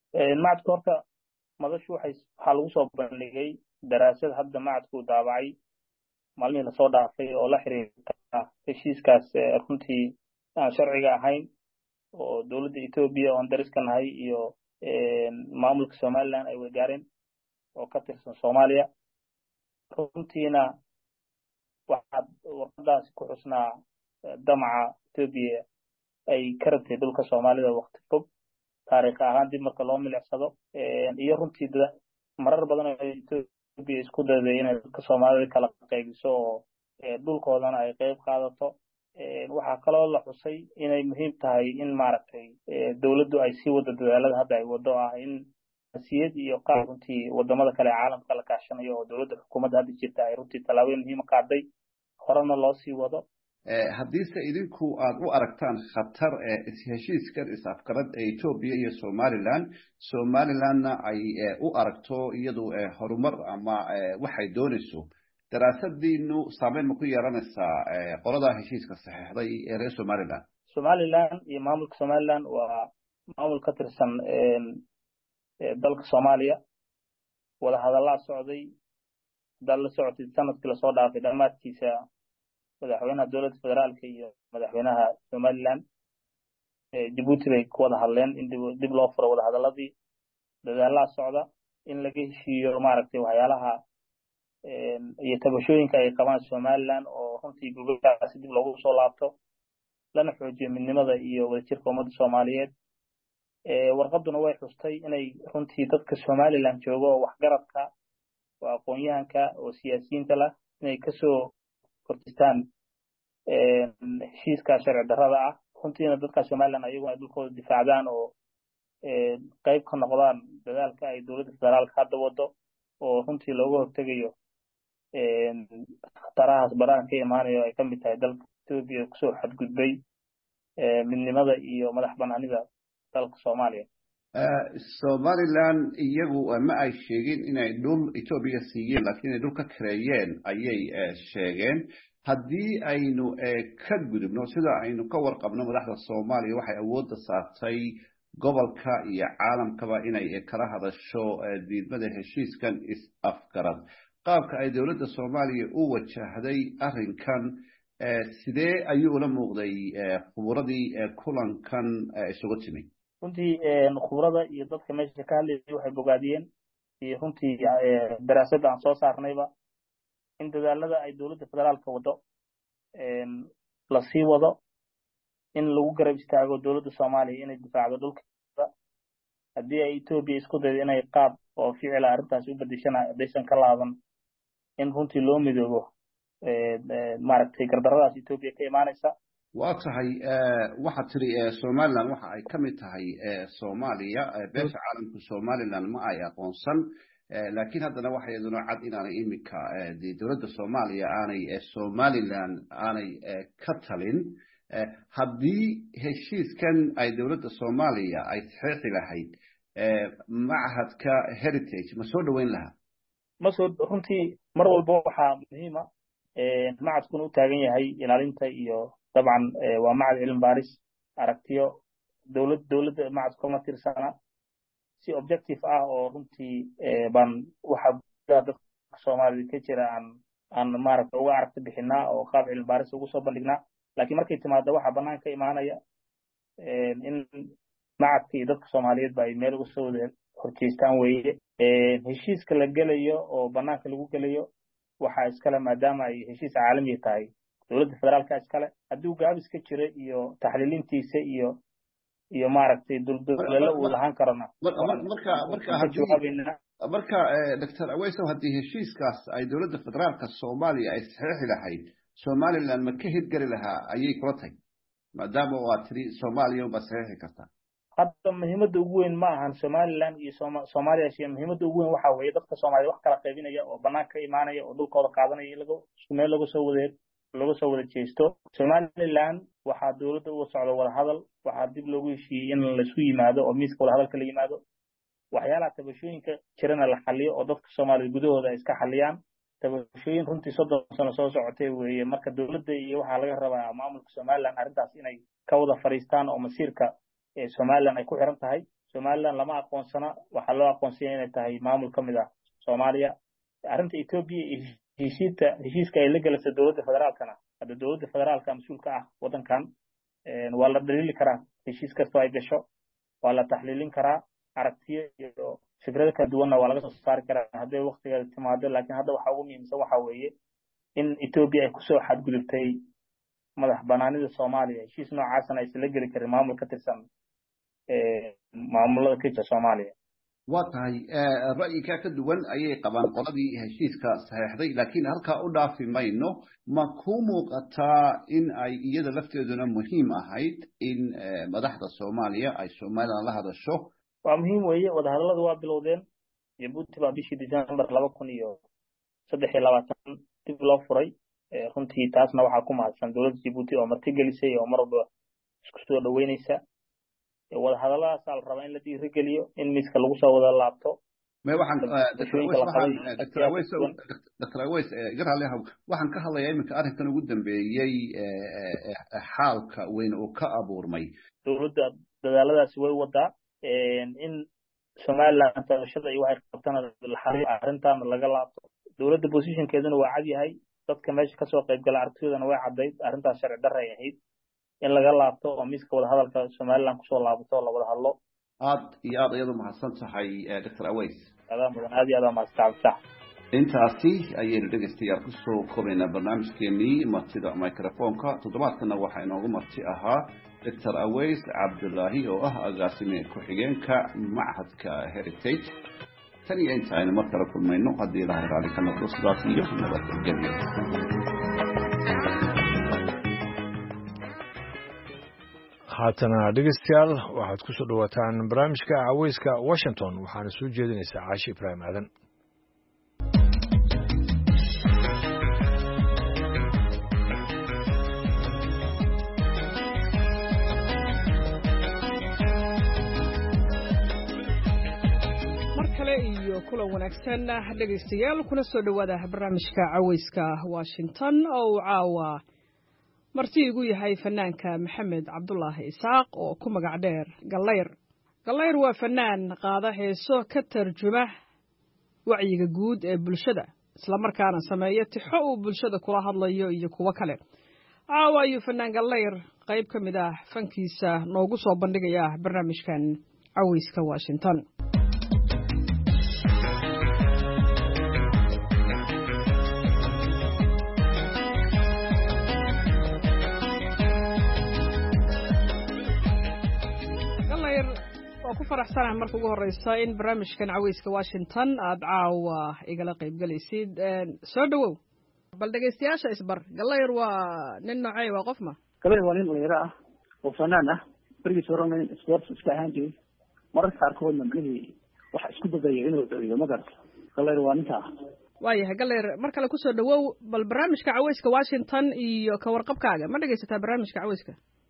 macadka horta madashu waxaa lagu soo bandhigay daraasad hadda macadku daabacay maalmihii lasoo dhaafay oo la xiriirta heshiiskaas runtii aan sharciga ahayn oo dowladda Ethiopia oo dariska nahay iyo maamulka Somaliland ay wadaareen oo ka tirsan Soomaaliya runtiina waxaad warqadaas ku xusnaa damaca Ethiopia ay ka rabtay dhulka Soomaalida waqti fog taariikh ahaan dib marka loo milicsado iyo runtii marar badan oo Ethiopia isku dayday inay dadka Soomaalida kala qaybiso oo dhulkoodana ay qayb qaadato waxaa kaloo la xusay inay muhiim tahay in maaragtay dowladdu ay sii wado dadaalada hadda ay wado ah in siyad iyo qaab runtii wadamada kale caalamka la kaashanayo oo dowladda xukuumadda hadda jirta ay runtii tallaabooyin muhiim ah qaaday horena loo sii wado haddiise idinku aad u aragtaan khatar heshiiskan is-afgarad ee Ethiopia iyo Somalilandna ay u aragto iyadu horumar ama waxay doonayso daraasadiinu saameyn ma ku yeelanaysaa qolada heshiiska saxiixday ee reer Somaliland iyo maamulka Somaliland waa maamul ka tirsan dalka Soomaaliya wada hadallada socday dal la socotay sanadkii la soo dhaafay dhamaadkiisa madaxweynaha dowladda federaalka iyo madaxweynaha Somaliland Djibouti bay ku wada hadleen in dib loo furo wada hadalladii dadaalada socda in laga heshiiyo maaragtay waxyaalaha iyo tabashooyinka ay qabaan Somaliland oo runtii gobolahaasi dib loogu soo laabto lana xoojiyo midnimada iyo wadajirka ummadda Soomaaliyeed warqaduna way xustay inay runtii dadka Somaliland joogo oo waxgaradka oo aqoon-yahanka oo siyaasiyiinta la inay kasoo kortistaan heshiiska sharci darrada ah runtiina dadka Somaliland ayaguna ay dhulkooda difaacdaan oo qayb ka noqdaan dadaalka ay dowladda federaalka hadda wado oo runtii looga hortegayo khatarahaas baraha ka imaanayo ay ka mid tahay dalka Ethiopia kusoo xadgudbay midnimada iyo madax banaanida dalka Soomaaliya Somaliland iyagu ma ay sheegin inay dhul Ethiopia siiyeen laakiin ay dhul ka kareeyeen ayay sheegeen haddii aynu ka gudubno sida aynu ka warqabno madaxda Soomaaliya waxay awoodda saartay gobolka iyo caalamkaba inay kala hadasho diidmada heshiiskan is-afgarad qaabka ay dowladda Soomaaliya u wajahday arrinkan sidee ayuu ula muuqday khuburadii kulankan isugu timi runtii khuburada iyo dadka meesha ka hadlayay waxay bogaadiyeen iyo runtii daraasadda aan soo saarnayba in dadaalada ay dowladda federaalka wado la sii wado in lagu garab istaago dowladda Soomaaliya inay difaacdo dhulkeeda haddii ay Ethiopia isku daydo inay qaab oo ficil arrintaas u bedeshana hadaysan ka laaban in runtii loo midoobo maaragtay gardarradaas Ethiopia ka imaanaysa waa tahay waxaad tiri Somaliland waxa ay ka mid tahay Soomaaliya beesha caalamka Somaliland ma ay aqoonsan laakiin haddana waxay iyaduna cad inaanay imika dowladda Soomaaliya aanay Somaliland aanay ka talin haddii heshiiskan ay dowladda Soomaaliya ay saxiixi lahayd machadka heritage ma soo dhaweyn lahaa runtii mar walba waxaa muhiima machadkuna u taagan yahay ilaalinta iyo dabcan waa machad cilmi baaris aragtiyo dowladda machadka kuma tirsana si objective ah oo runtii baan waxa dadka Soomaaliya ka jira aan maaragtay uga aragti bixinaa oo qaab cilmi baaris ugu soo bandhignaa laakiin markay timaado waxa banaan ka imaanaya in machadka iyo dadka Soomaaliyeed ba ay meel uga soo wada horjeestaan weeye heshiiska la gelayo oo banaanka lagu gelayo waxa iskale maadaama ay heshiis caalami tahay dowladda federaalka iskale haddii gaabis ka jira iyo taxliilintiisa iyo maaragtay dulduleelo uu lahaan karana marka Dr. Aweysow haddii heshiiskaas ay dowladda federaalka Soomaaliya ay saxiixi lahayd Somaliland ma ka hirgeli lahaa ayay kula tahay maadaama waa tiri Soomaaliya ba saxiixi kartaa hadda muhiimadda ugu weyn ma ahan Somaliland iyo Soomaaliya si muhiimadda ugu weyn waxa weeye dadka Soomaaliya wax kala qaybinaya oo banaanka ka imaanaya oo dhulkooda qaadanaya isku meel lagu soo wada jeesto Somaliland waxa dowladda uga socdo wada hadal waxa dib loogu heshiiyay in la isku yimaado oo miiska wada hadalka la yimaado waxyaalaha tabashooyinka jirana la xaliyo oo dadka Soomaaliya gudahooda iska xaliyaan tabashooyin runtii 30 sano soo socotay weeye marka dowladda iyo waxa laga rabaa maamulka Somaliland arrintaas inay ka wada fariistaan oo masiirka Somaliland ay ku xiran tahay somaliland lama aqoonsana waxaa loo aqoonsanya inay tahay maamul ka mid ah soomaaliya arrinta ethiopia iyo heshiiska ay la gelaysa dowladda federaalkana hadda dowladda federaalka mas-uulka ah waddankan waa la dhaliili karaa heshiis kastoo ay gasho waa la taxliilin karaa aragtiyo iyo fikrado kala duwanna waa laga soo saari karaa hadday waktigeeda timaado laakiin hadda waxa ugu muhiimsan waxa weeye in ethiopia ay kusoo xadgudubtay madax banaanida soomaaliya heshiis noocaasna aysan la geli karin maamul ka tirsan maamulada ka jira soomaaliya waa tahay ra'yigaa ka duwan ayay qabaan qoladii heshiiska saxeexday laakiin halkaa u dhaafi mayno ma ku muuqataa in ay iyada lafteeduna muhiim ahayd in madaxda soomaaliya ay somaliland la hadasho waa muhiim weeye wadahadalladu waa bilowdeen jabuuti baa bishii december 2023 dib loo furay runtii taasna waxaa ku mahadsan dowladda jabuuti oo martigelisay oo mar walba isku soo dhaweynaysa wadahadalladaas la rabaa in la dhiirigeliyo in miiska lagu soo wada laabto Dr. Aweys waxaan ka hadlayaa iminka arrinkan ugu dambeeyey xaalka weyn oo ka abuurmay dowladda dadaaladaasi way wadaa in somaliland tabashada iyo waxay qabtana arrintan laga laabto dowladda positionkeeduna waa cad yahay dadka meesha kasoo qayb gala aragtidoodana way caddayd arrintaas sharci darre ay ahayd in laga laabto oo miiska wadahadalka somaliland kusoo laabato oo la wada hadlo aad iyo aad ayadu mahadsan tahay Dr. Aweys adaa mudan aad iyo aad mahadsan tahay intaasi ayaynu dhegeystayaal kusoo kobaynaa barnaamijkeenii martida microfonka toddobaadkana waxaa inoogu marti ahaa Dr. Aweys Cabdullaahi oo ah agaasime ku-xigeenka machadka Heritage tan iyo inta aynu mar kale kulmayno haddii ilaahay raali ka noqdo sidaas iyo nabadgelyo haatana dhegeystayaal waxaad ku soo dhawaataan barnaamijka caweyska Washington waxaana soo jeedinaysaa Caashi Ibraahim Aadan iyo kulan wanaagsan dhegeystayaal kuna soo dhawaada barnaamijka caweyska Washington oo caawa marti igu yahay fanaanka Maxamed Cabdullaahi Isaaq oo ku magac dheer Gallayr waa fanaan qaada heeso ka tarjuma wacyiga guud ee bulshada isla markaana sameeya tixo uu bulshada kula hadlayo iyo kuwa kale caawa ayuu fanaan Gallayr qayb ka mid ah fankiisa noogu soo bandhigaya barnaamijkan caweyska Washington ku faraxsanahay marka ugu horeysa in barnaamijkan caweyska Washington aad caawa igala qayb galaysid soo dhawow bal dhageystayaasha isbar Gallayr waa nin nocay waa qof ma Gallayr waa nin dhalinyaro ah oo fanaan ah barigiis horena sports iska ahaan jiray mararka qaarkoodna macnihii waxa isku badayay inuu dhaliyo magar Gallayr waa ninka waayahay Gallayr mar kale ku soo dhawow bal barnaamijka caweyska Washington iyo ka warqabkaaga ma dhageysataa barnaamijka caweyska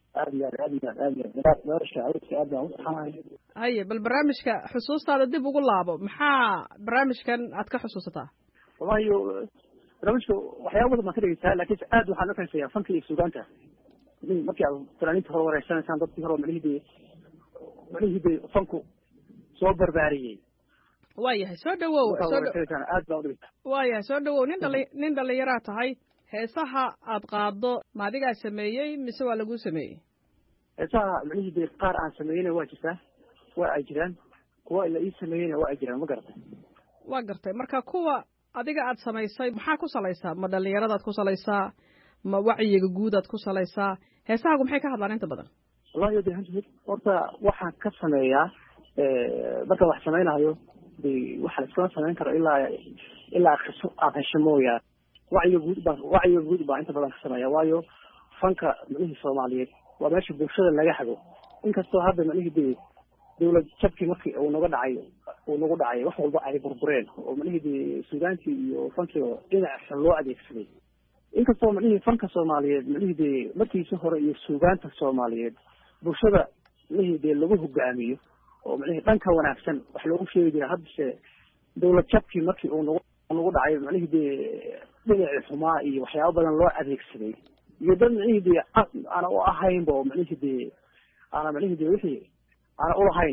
haye bal barnaamijka xusuustaada dib ugu laabo maxaa barnaamijkan aad ka xusuusataa wallahi barnaamijka waxyaabo badan baan ka dhegeysaa laakiin aad waxaan u xiiseeyaa fanka iyo suugaanta markii aad fanaaniinta hore wareysanaysaan dadkii hore malihii fanku soo barbaariyey waayahay soo dhawow waayahay soo dhawow nin dhalinyaraa tahay heesaha aad qaado ma adigaa sameeyey mise waa lagu sameeyey heesaha macnihii qaar aan sameeyeyna waa jirtaa waa ay jiraan kuwa la ii sameeyeyna waa ay jiraan ma garatay waa gartay marka kuwa adiga aad samaysay maxaa ku salaysaa ma dhalinyaradaad ku salaysaa ma wacyiga guudaad ku salaysaa heesahaagu maxay ka hadlaan inta badan wallahi horta waxaan ka sameeyaa marka wax samaynayo waxa la iskama samayn karo ilaa aad hesho mooyaan wacyiga guud baa inta badan ka sameeya waayo fanka macnihii Soomaaliyeed waa meesha bulshada laga hago inkastoo hadda macnihii dawlad jabkii markii uu nagu dhacay wax walba ay burbureen oo macnihii suugaantii iyo fankii dhinaca loo adeegsaday inkastoo macnihii fanka Soomaaliyeed macnihii markiisa hore iyo suugaanta Soomaaliyeed bulshada macnihii lagu hogaamiyo oo macnihii dhanka wanaagsan wax loogu sheegi jiray hadda dawlad jabkii markii uu nagu dhacay macnihii dhinaca xumaa iyo waxyaabo badan loo adeegsaday iyo dad macnihii ana u ahayn bo macnihii ana macnihii wixii ana u lahayn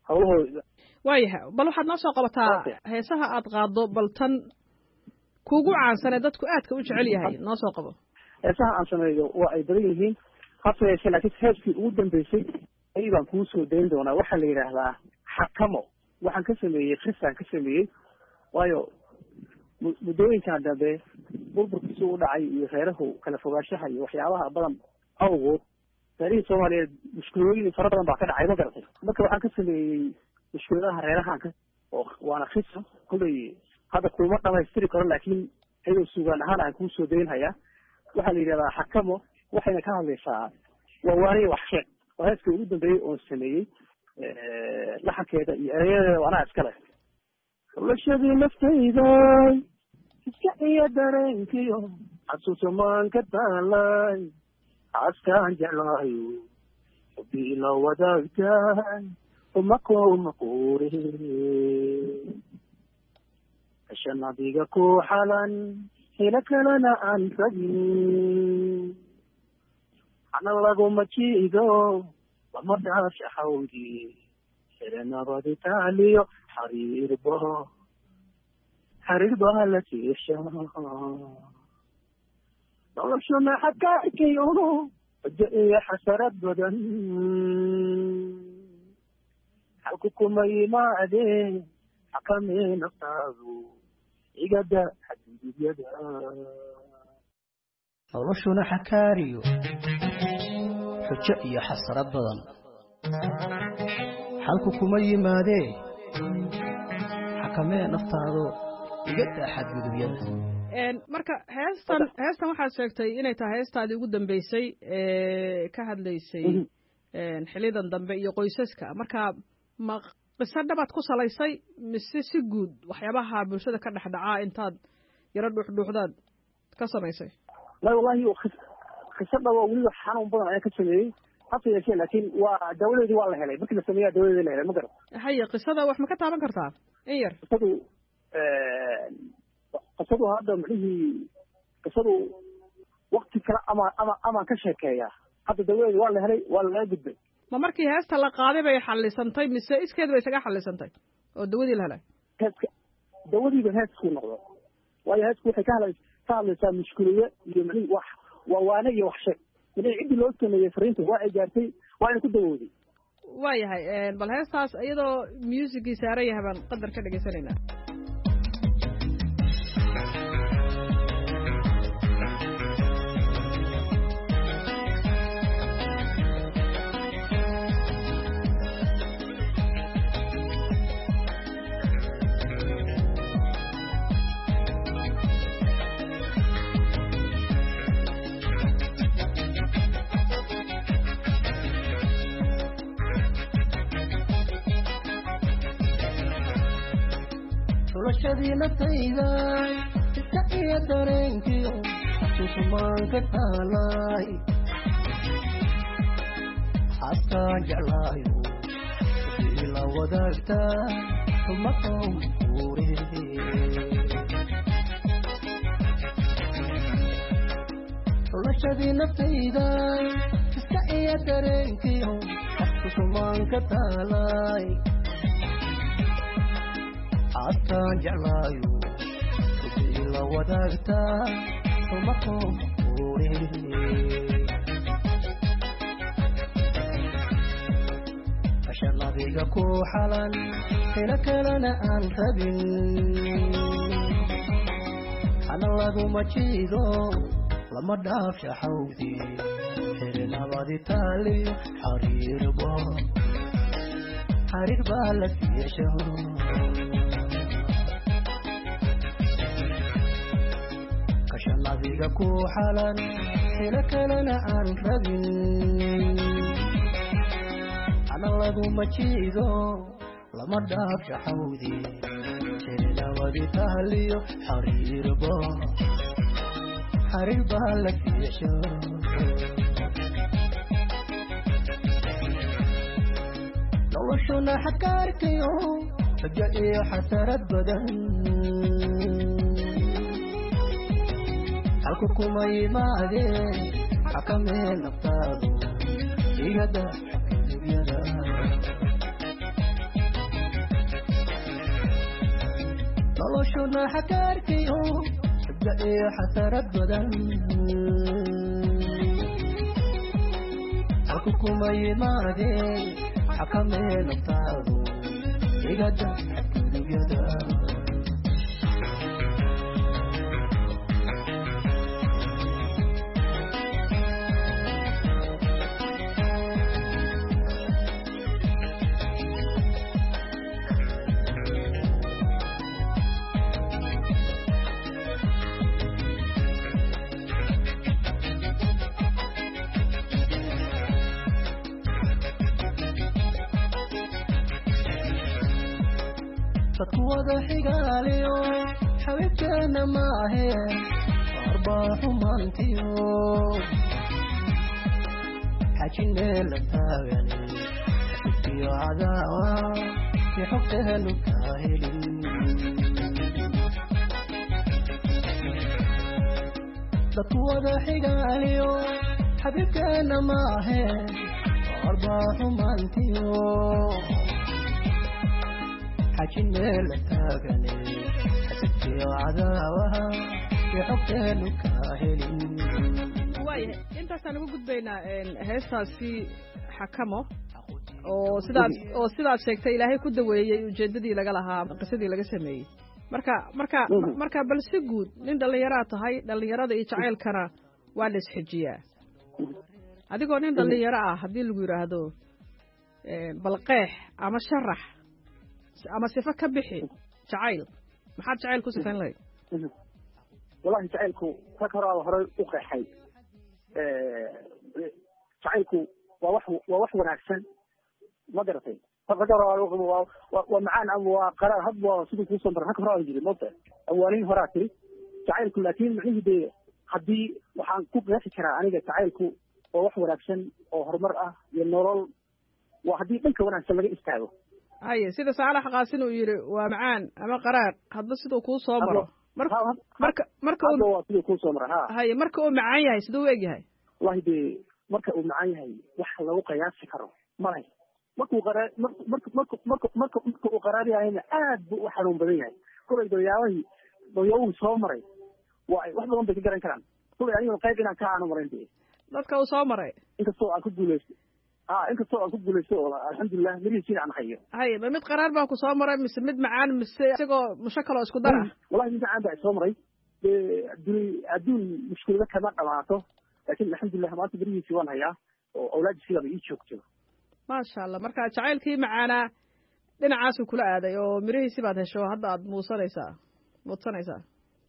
hawlahooda waayahay bal waxaad noo soo qabataa heesaha aad qaado bal tan kuugu caansan ee dadku aadka u jecel yahay noo soo qabo heesaha aan sameeyo waa ay badan yihiin hase yeeshee laakiin heeskii ugu dambeysay ayay baan kuu soo dayn doonaa waxaa la yidhaahdaa xakamo waxaan ka sameeyey kristaan ka sameeyey waayo muddooyinkan dambe burburkiisu u dhacay iyo reerahu kala fogaanshaha iyo waxyaabaha badan awgood reerihii soomaaliyeed mushkilooyin fara badan baa ka dhacay ma garatay marka waxaan ka sameeyey mushkiladaha reerahanka oo waana kristan kulley hadda kuma dhamaystiri karo laakiin iyadoo sugaan ahaan aan kuu soo daynhayaa waxaa la yidhahdaa xakamo waxayna ka hadlaysaa waa waaniya wax sheeg oo heeskii ugu dambeeyey oon sameeyey laxankeeda iyo ereyadeeda anaa iskale xulashadii naftayda iska iyo dareenkiyo xasuusamaan ka taalay askaan jeclaayo xubii la wadaagtaay umakoma quure ashan adiga ku xalan hela kalena aan ragin ana laguma jiido lama dhaafsha xawdi herenabadi taaliyo xariir baa la tiisha noloshuna xakaarkayo xujo iyo xasarad badan halku kuma yimaadeen xakamee naftaadu igada xadgudubyada noloshuna xakaariyo xujo iyo xasarad badan halku kuma yimaadee xakamee naftaadu igada xadgudubyada marka heestan waxaad sheegtay inay tahay heestaadii ugu dambeysay ka hadlaysay xilidan dambe iyo qoysaska marka ma qiso dhabaad ku salaysay mise si guud waxyaabaha bulshada ka dhexdhacaa intaad yaro dhuuxdhuuxdaad ka samaysay la wallahi qiso dhaba weliba xanuun badan ayaa ka sameeyey hase yeeshee laakiin waa dawladeedii waa la helay markii la sameeyaa dawladeedii la helay ma garan haye qisada wax ma ka taaban kartaa in yar qisadu hadda qisadu wakti kale amaan ka sheekeeyaa hadda dawladeedii waa la helay waa laga gudbay ma markii heesta la qaaday bay xallisantay mise iskeed bay isaga xallisantay oo dawadii la helay heeska dawadiiba heesku noqdo waayo heesku waxay ka hadlaysaa mushkilada iyo wax waa waane iyo wax sheeg ciddii loo sameeyey fariinta waa ay gaartay waa ina ku dawooday waayahay bal heestaas iyadoo musigii saaran yahay baan qadar ka dhegaysanaynaa xulashadii naftayda iska iyo dareenkiyo xasuusamaan ka taalay askaan jeclaayo xubii la wadaagtaa umakoma quure xulashadii naftayda iska iyo dareenkiyo xasuusamaan ka taalay askaan jeclaayo xubii la wadaagtaa umakoma quure ashan adiga ku xalan hela kalena aan rabin ana laguma jiido lama dhaafsha xawdi herenabadi taaliyo xariir baa la tiisha adiga ku xalan hela kalena aan rabin ana laguma jiido lama dhaafsha xawdi herenabadi taaliyo xariir baa la tiisha noloshuna xakaarkayo xujo iyo xasarad badan halku kuma yimaadeen xakamee naftaadu igada xadgudubyada noloshuna xagaarkiyo xubda iyo xasarad badan halku kuma yimaadeen xakamee naftaadu igada xadgudubyada wada xigaaliyo xabibkeena maahe arbaaxu maantiyo xajineela taagani xabibkiyo cadaawa si xogteenu kaa helin dadku wada xigaaliyo xabibkeena maahe arbaaxu maantiyo حجنيل تاغني حسبتي عذاوها في حبتين كاهلين واي انت سنه gudbayna heestaasi xakamo oo sidaad sheegtay ilaahay ku daweeyay ujeedadii laga lahaa qisadii laga sameeyay marka bal si guud nin dhalinyaro tahay dhalinyarada iyo jaceylkana waa la isxijiyaa adigoo nin dhalinyaro ah hadii lagu yiraahdo bal qeex ama sharax ama sifa ka bixi jacayl maxaad jacayl ku sifayn lahayd wallahi jacaylku fakara hore u qeexay jacaylku waa wax wanaagsan ma garatay fakara waa macaan ama waa qaraar hadba sidoo ku soo maray fakara jiri moota awaalin hore tiri jacaylku laakiin maxay hadii waxaan ku qeexi karaa aniga jacaylku waa wax wanaagsan oo horumar ah iyo nolol waa hadii dhanka wanaagsan laga istaago haye sida saalax qaasin uu yiri waa macaan ama qaraar hadba sidoo ku soo maro marka uu sidoo ku soo maro haye marka uu macaan yahay sidoo uu egyahay wallahi de marka uu macaan yahay wax lagu qiyaasi karo malay marka uu qaraar yahay aad buu u xanuun badan yahay kulay dooyaawuu soo maray waa wax badan bay ka garan karaan kulay aniga qayb inaan ka aanu marin dadka uu soo maray inkastoo aan ku guuleystay inkastoo aan ku guulaysto alxamdulilah mirihiisiina aan hayo haye mid qaraar baa ku soo maray mise mid macaan mise isagoo mushakalo isku dara wallahi mid macaan baa soo maray adduun mushkilada kama dhamaato laakiin alxamdulilah maanta mirihiisii waan hayaa oo awlaadisiidaba ii joogto maasha allah marka jacaylkii macaanaa dhinacaasuu kula aaday oo mirihiisii baad hesho hadda aad muudsanaysaa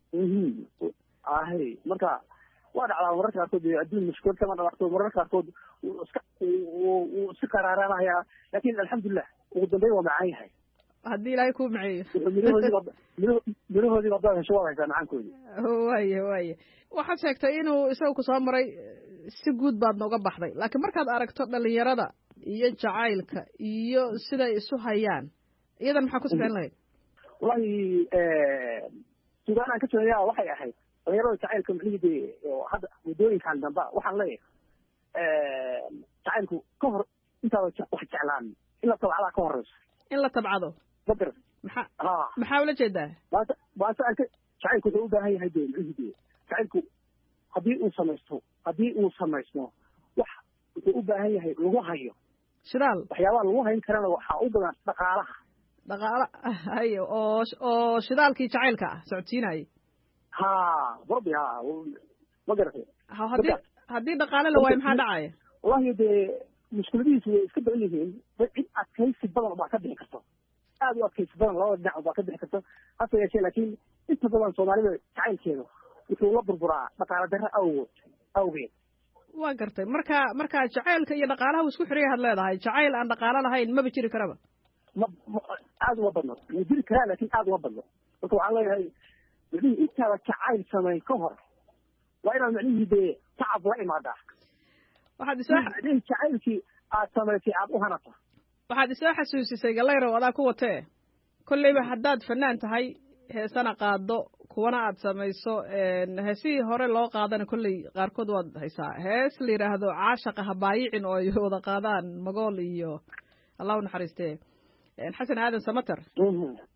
ahe marka waa dhacdaa mararka qaarkood adduun mushkilad kama dhamaato mararka qaarkood wuu si qaraaranayaa laakiin alxamdulilah ugu dambeyn waa macaan yahay haddii ilaahay kuu maceeyo mirahoodii baad hesho waad haysaa macaankoodii waye waxaad sheegtay inuu isaga ku soo maray si guud baad nooga baxday laakiin markaad aragto dhalinyarada iyo jacaylka iyo siday isu hayaan iyadan maxaa ku sifayn lahayd wallahi sugaan aan ka joogayaa waxay ahayd dhalinyarada jacaylka maxidii hadda muddooyinkan damba waxaan leeyahay jacaylku ka hor intaada wax jeclaan in la tabcadaa ka horeyso in la tabcado badar maxaa ula jeedaa baase arka jacaylku wuxuu u baahan yahay maxidii jacaylku haddii uu samaysmo wax wuxuu u baahan yahay lagu hayo shidaal waxyaabaha lagu hayn karana waxaa u badan dhaqaala hayo oo shidaalkii jacaylka ah socodsiinayay barbi ma garatay haddii dhaqaale la waayo maxaa dhacaya wallahi dee mushkiladihiisu way iska badan yihiin cid adkaysi badan baa ka bixi karto aad u adkaysi badan labada dhinac baa ka bixi karto hase yeeshee laakiin inta badan soomaalida jacaylkeeda wuxuu la burburaa dhaqaale darro awgeed waa gartay marka jacaylka iyo dhaqaalaha uu isku xiriya had leedahay jacayl aan dhaqaalo lahayn maba jiri karaba aad uma badno wuu jiri karaa laakiin aad uma badno marka waxaan leeyahay micnihii intaada jacayl samayn ka hor waa inaad micnihii dee tacab la imaadaa micnihii jacaylkii aad samaysay aad u hanato waxaad isoo xasuusisay galayrow adaa ku watee kolleyba haddaad fanaan tahay heesana qaado kuwana aad samayso heesihii hore loo qaadana kolley qaarkood waad haysaa hees la yidhaahdo caashaqa habaayicin oo ay wada qaadaan magool iyo allah u naxariistee xasan aadan samater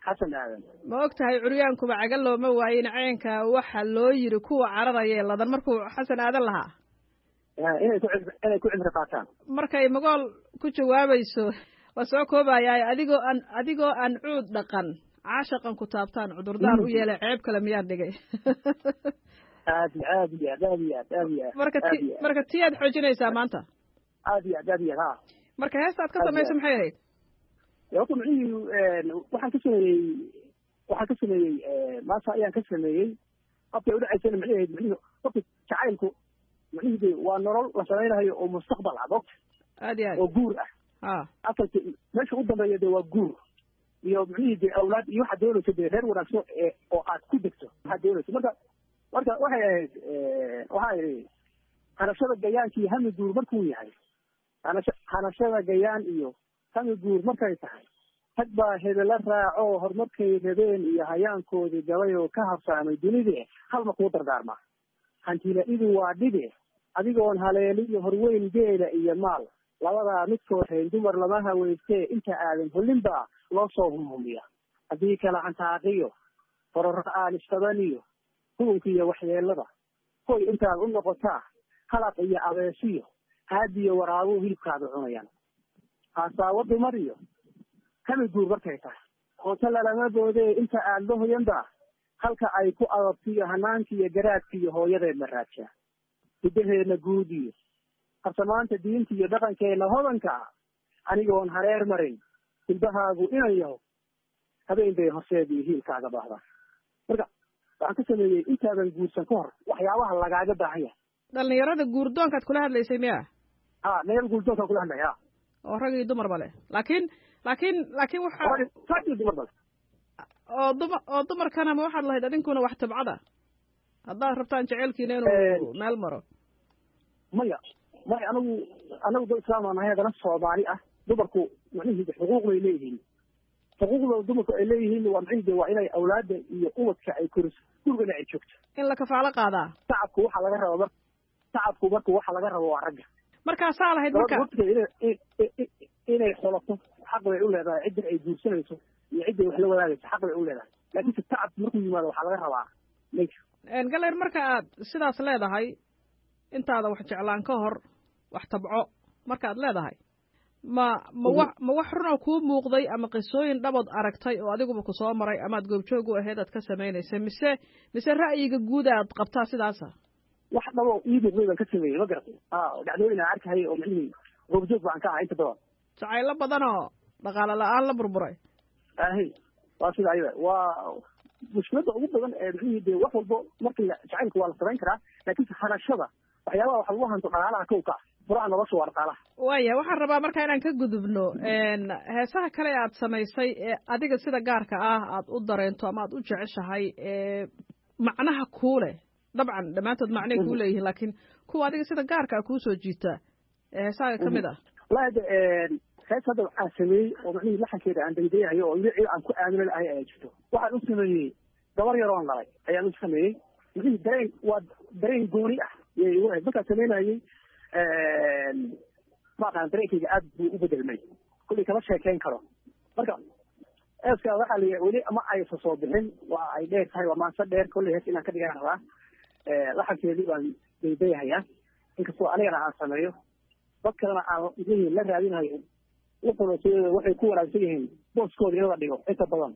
xasan aadan ma og tahay curyaankuba caga looma waayin ceenka waxa loo yiri kuwa cararaya ladan markuu xasan aadan lahaa inay ku cimri qaataan markay magool ku jawaabayso waa soo koobayaa adigoo aan cuud dhaqan caashaqan ku taabtaan cudurdaar u yeelay ceeb kale miyaan dhigay marka tii aad xoojinaysaa maanta aad iyo aad ha marka heesta aad ka samayso maxay ahayd horta micnihii waxaan ka sameeyey maanta ayaan ka sameeyey habkay udhacaysana micnihii ahayd micnihii horta jacaylku micnihii de waa nolol la samaynayo oo mustaqbal ah bogta aad iyo aad oo guur ah asalka meesha u dambeeya de waa guur iyo micnihii de awlaad iyo waxaad doonayso de reer wanaagsan oo aad ku degto waxaad doonayso marka waxay ahayd waxaa idhi hanashada gayaankii iyo hami guur markuu yahay hanashada gayaan iyo hami guur markay tahay rag baa hebela raaco horumarkay rabeen iyo hayaankoodii gabay oo ka habsaamay dunidii halma kuu dardaarmaa hantilaidu waa dhibe adigoon haleeliyo horweyn geela iyo maal labadaa midkood hayn dumar lama haweystee inta aadan hollin baa loo soo humhumiya haddii kala cantaaqiyo hororo aan istabaniyo hugunka iyo waxyeelada hoy intaad u noqotaa halaq iyo abeesiyo haadiyo waraabuhu hilibkaada cunayaan haasaawo dumar iyo hami guur markay tahay hoose lalama boodee inta aad la hoyanbaa halka ay ku adabtiyo hanaanka iyo garaadka iyo hooyadeed la raajaa hidaheedna guud iyo qarsamaanta diinta iyo dhaqankeena hodanka anigoon hareer marin hilbahaagu inan yaho habeen bay horseedii hiilkaaga baahdaan marka waxaan ka sameeyey intaadan guursan ka hor waxyaabaha lagaaga baahan yahay dhalinyarada guurdoonkaad kula hadlaysay miya dhalinyarada guurdoonkaan kula hadlaya oo rag iyo dumar bale laakiin waxa rag iyo dumar bale oo dumarkana ma waxaad lahayd adinkuna wax tabcada haddaad rabtaan jaceylkiina inuu meel maro maya anagu dad islaam aan nahay haddana soomaali ah dumarku macnihii xuquuq bay leeyihiin xuquuqda dumarku ay leeyihiin waa macnihii waa inay awlaada iyo ubadka ay koriso gurigana ay joogto in la kafaalo qaadaa shacabku waxaa laga raba waxa laga rabo waa ragga markaasaa lahayd marka inay xolato xaq bay u leedahay cidda ay guursanayso iyo cidday wax la wadaagayso xaq bay u leedahay laakiinse shacabku markuu yimaado waxaa laga rabaa ninka galeer marka aad sidaas leedahay intaada wax jeclaan ka hor wax tabco markaad leedahay ma wax run oo kuu muuqday ama qisooyin dhabood aragtay oo adiguba ku soo maray amaad goobjoog u aheyd aad ka samaynaysa mise ra'yiga guud aad qabtaa sidaasa wax dhabo ii muuqday baan ka sameeyey ma garatay dhacdooyin aan arkahayay oo micnihii goobjoog baan ka ahaa inta badan jacaylo badan oo dhaqaale la-aan la burburay ahi waa sida ayada waa mushkiladda ugu badan ee micnihii dee wax walbo markii jacaylka waa la samayn karaa laakiinse hanashada waxyaabaha wax lagu hanto dhaqaalaha kow ka ah furaha nolosha waa dhaqaalaha waaya waxaan rabaa marka inaan ka gudubno heesaha kale aad samaysay ee adiga sida gaarka ah aad u dareento ama aad u jeceshahay macnaha kuu leh dabcan dhammaantood macnay kuu leeyihiin laakiin kuwa adiga sida gaarka ah kuu soo jiita heesaha ka mid ah wallahi hees hadda waxaan sameeyey oo macnihii laxankeeda aan daydayahayo oo cid aan ku aamino lahay ayaa jirto waxaan u sameeyey gabar yaroon dhalay ayaan u sameeyey macnihii waa dareen gooni ah yay igu ahayd markaan samaynayey maaqaan dareenkayga aad buu u bedelmay kullii kama sheekeyn karo marka eeska waxaa la weli ama aysa soo bixin waa ay dheer tahay waa maanse dheer kolley hees inaan ka dhigan rabaa laxankeedii baan daydayahayaa inkastoo anigana aan sameeyo dad kalena aan la raadinayo wuxuuna sideeda waxay ku wanaagsan yihiin booskooda in la dhigo inta badan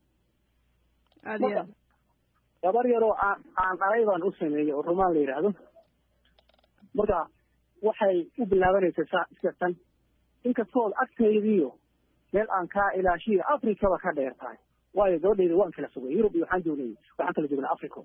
gabar yaroo aan dhalay baan u sameeyey oo rumaan la yidhaahdo marka waxay u bilaabanaysaa sida tan inkastood agtaydiiyo meel aan kaa ilaashiyo afrikaba ka dheer tahay waayo gabadhayda waan kala sugay yurub iyo waxaan kala joognay africa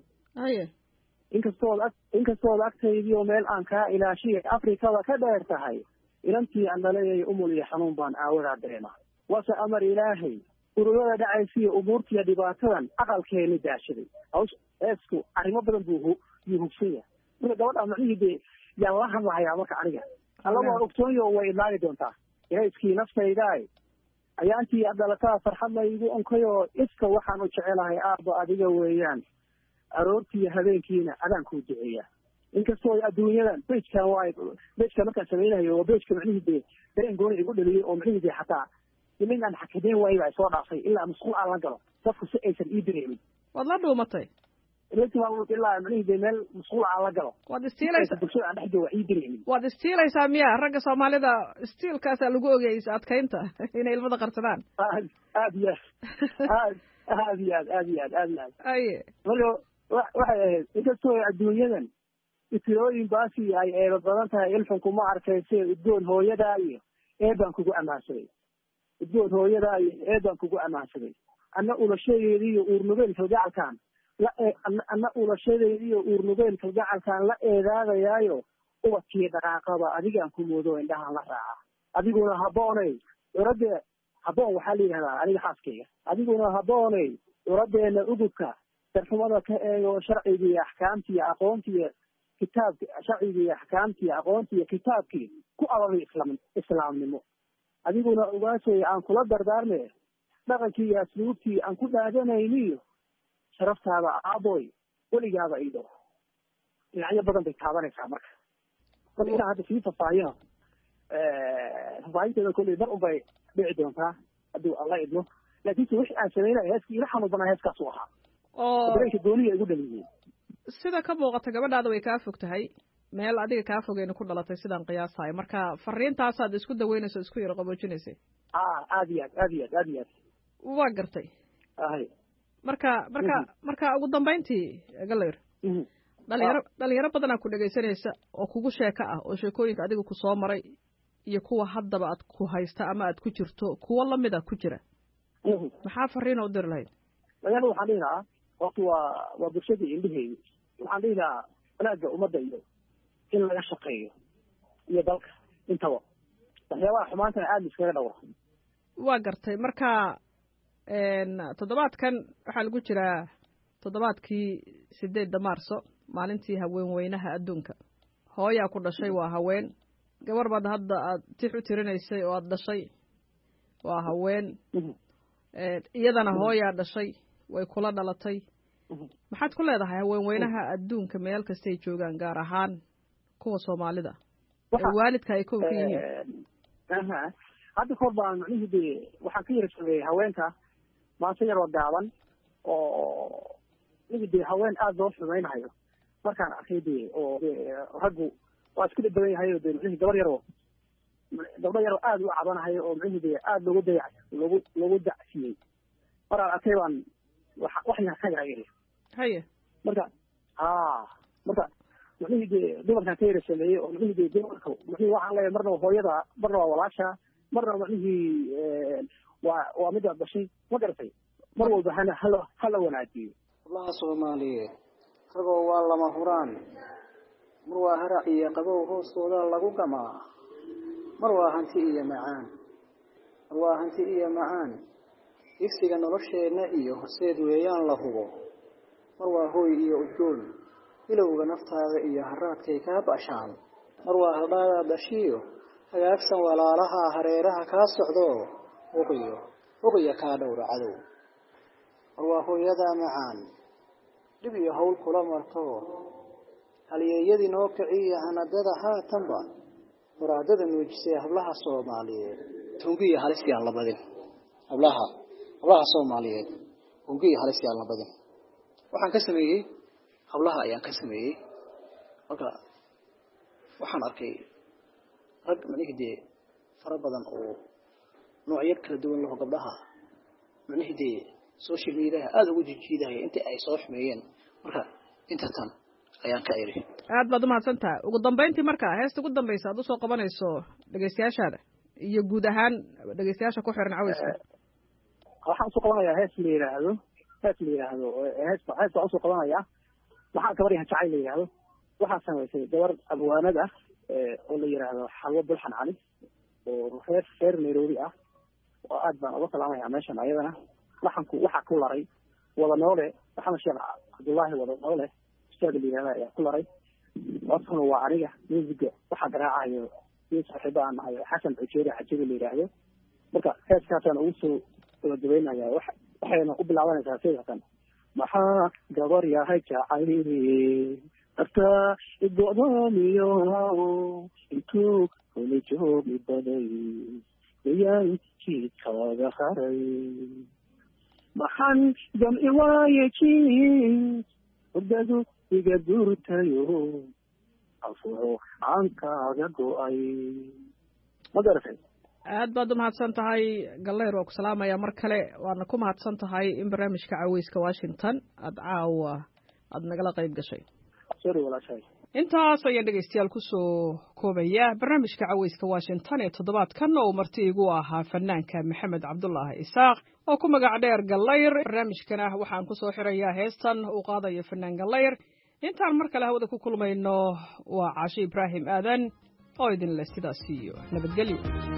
inkastood agtaydiiyo meel aan kaa ilaashiyo afrikaba ka dheer tahay inantii aan dhaleeyay umul iyo xanuun baan aawadaa dareema waase amar ilaahay ururada dhacaysiyo umuurtiiyo dhibaatadan aqalkeeni daashaday eesku arrimo badan buu hugsan yahay marka gabadha macnihii dee yaan la hadlahayaa marka aniga alla waan ogsoonyo way idlaagi doontaa irayskii naftaydaay ayaantii aad dhalataa farxad laygu onkayoo iska waxaan u jecelahay aabba adiga weeyaan aroortiiyo habeenkiina adaan kuu duceeyaa inkastoo adduunyadan bejka markaan samaynayo waa bejka macnihii dee dareen gooni igu dhaliyey oo macnihii dee xataa nin aan xakameyn waayo baa soo dhaafay ilaa masquul aan la galo dadku si aysan ii dareemin waad la dhuumatay ilaa macnihii meel masquul aan la galo waad istiilaysaa bulshada aan dhex jooga ii dareemin waad istiilaysaa miya ragga soomaalida istiilkaasaa lagu ogeysa adkaynta inay ilmada qarsadaan aad iyo aad iyo aad aye marka waxay ahayd inkastoo adduunyadan itilooyin baasi ay eeba badan tahay ilfanku ma arkayse udgoon hooyadaa iyo eebaan kugu ammaansaday udgoon hooyadaa iyo eebaan kugu ammaansaday anna ulashadeediiyo uurnugeelka gacalkaan anna ulashadeediiyo uurnugeelka gacalkaan la eedaadayaayo ubadkii dhaqaaqaba adigaan ku moodo indhahaan la raaca adiguna habboonay curadee habboon waxaa la yidhahdaa aniga xaaskayga adiguna habboonay curadeena ugubka darxumada ka eego sharcigiiyo axkaamtiiyo aqoontiiyo kitaabki sharcigiiyo axkaamtiiyo aqoontiiyo kitaabkii ku ababay islaamnimo adiguna ogaasay aan kula dardaarme dhaqankii iyo asluubtii aan ku dhaadanayniyo sharaftaada aaboy weligaaba ido dhinacyo badan bay taabanaysaa marka inaan hadda sii faahfaahiyo faahfaahinteeda kolley mar unbay dhici doontaa hadduu alla idmo laakiinse wixii aan sameynaya heeskii ila xanuun banaa heeskaas u ahaa oo dareenka gooniya igu dhaliyey sida ka muuqata gabadhaada way kaa fog tahay meel adiga kaa fogeyna ku dhalatay sidaan qiyaasayo marka fariintaasaad isku daweynayso isku yaro qaboojinaysay aad iyo aad waa gartay ahay marka ugu dambayntii galayr dhalinyaro badanaa ku dhegaysanaysa oo kugu sheeko ah oo sheekooyinka adiga ku soo maray iyo kuwa haddaba aad ku haysta ama aad ku jirto kuwo lamid a ku jira maxaa fariina u diri lahayd magaalada waxaan dhihi lahaa horta waa bulshadii indhaheydi waxaan dhihi lahaa wanaagga ummadda iyo in laga shaqeeyo iyo dalka intaba waxyaabaha xumaantana aada iskaga dhawra waa gartay marka toddobaadkan waxaa lagu jiraa toddobaadkii 8 Maarso maalintii haweenweynaha adduunka hooyaa ku dhashay waa haween gabar baad hadda aad tix u tirinaysay oo aad dhashay waa haween iyadana hooyaa dhashay way kula dhalatay maxaad ku leedahay haweenweynaha adduunka meel kastay joogaan gaar ahaan kuwa Soomaalida waalidka ay ka yihiin hadda kor baan macnihii dee waxaan ka yarsaday haweenka maanta yaroo gaaban oo dee haween aada loo xumaynayo markaan arkay dee oo raggu waa isku badan yahay oo dee macnihii gabadho yaroo aada u cabanahayo oo macnihii dee aada loogu dacsiyey maraan arkay baan waxyaa ka yara haye marka macnihii dee dumarkaan ka yara sameeyey oo macnihii dee dumarka macnihii waxaan leeyahay marna hooyada marna waa walaasha marna macnihii waa midaad dhashay ma garatay mar walba hala wanaajiyo hablaha Soomaaliyeed ragoo waa lama huraan mar waa harac iyo qabow hoostooda lagu gamaa mar waa hanti iyo macaan ifsiga nolosheena iyo horseed weeyaan la hubo mar waa hooy iyo udgoon ilowga naftaada iyo haraadkay kaa bashaan mar waa haldhaada dhashiyo hagaagsan walaalaha hareeraha kaa socdo uqiya kaa dhowra cadow mar waa hooyada macaan dhib iyo hawl kula marto halyeeyadii noo kiciya hanadada haatanba muraadada nuujisay hablaha Soomaaliyeed tungiya halis yaan la badin hablaha Soomaaliyeed tungiya halis yaan la badin waxaan ka sameeyay hablaha ayaan ka sameeyay marka waxaan arkay rag manihidee fara badan oo noocyad kala duwan leh gabdhaha manihidee social media aad ugu jijiidahay intii ay soo xumeeyeen marka inta tan ayaan ka iri aad baad u mahadsantahay ugu dambayntii marka heesta ugu dambaysa aad u soo qabanayso dhageystayaashaada iyo guud ahaan dhageystayaasha ku xiran caweyska waxaan soo qabanayaa hees la yiraahdo hees baan soo qabanayaa waxaan gabar yahan jacayl la yiraahdo waxaa samaysay gabar abwaanad ah oo la yiraahdo Xalwo Bulxan Cali oo reer Nairobi ah oo aad baan uga salaamayaa meeshan ayadana waxaa ku laray wada noole maxamed sheekh cabdullaahi wada noole ustaad la yiraahdo ayaa ku laray waxana waa aniga musiga waxaa garaacayo saaxiibaan ahay xasan ujeeri xajiga la yiraahdo marka heeskaasaan ugu soo gabagabeynayaa waxayna u bilaabanaysaa sidatan maxaa gabar yahay jacayl arta idoomiyo intuu kula joogi baday ayaan jidkaaga haray maxaan jamci waaye jiin hurdadu iga duurtayo afuxo aan kaaga go-ay ma garatay aad baad u mahadsan tahay gallayr waa ku salaamaya mar kale waana ku mahadsan tahay in barnaamijka caweyska washington aada caawa aada nagala qayb gashay intaas ayaan dhegaystayaal kusoo koobaya barnaamijka caweyska washington ee toddobaadkan oo marti igu ahaa fanaanka maxamed cabdulaahi isaaq oo ku magac dheer gallayr barnaamijkana waxaan kusoo xirayaa heestan uu qaadayo fanaan gallayr intaan mar kale hawada ku kulmayno waa caashe ibraahim aadan oo idin leh sidaas iyo nabadgelyo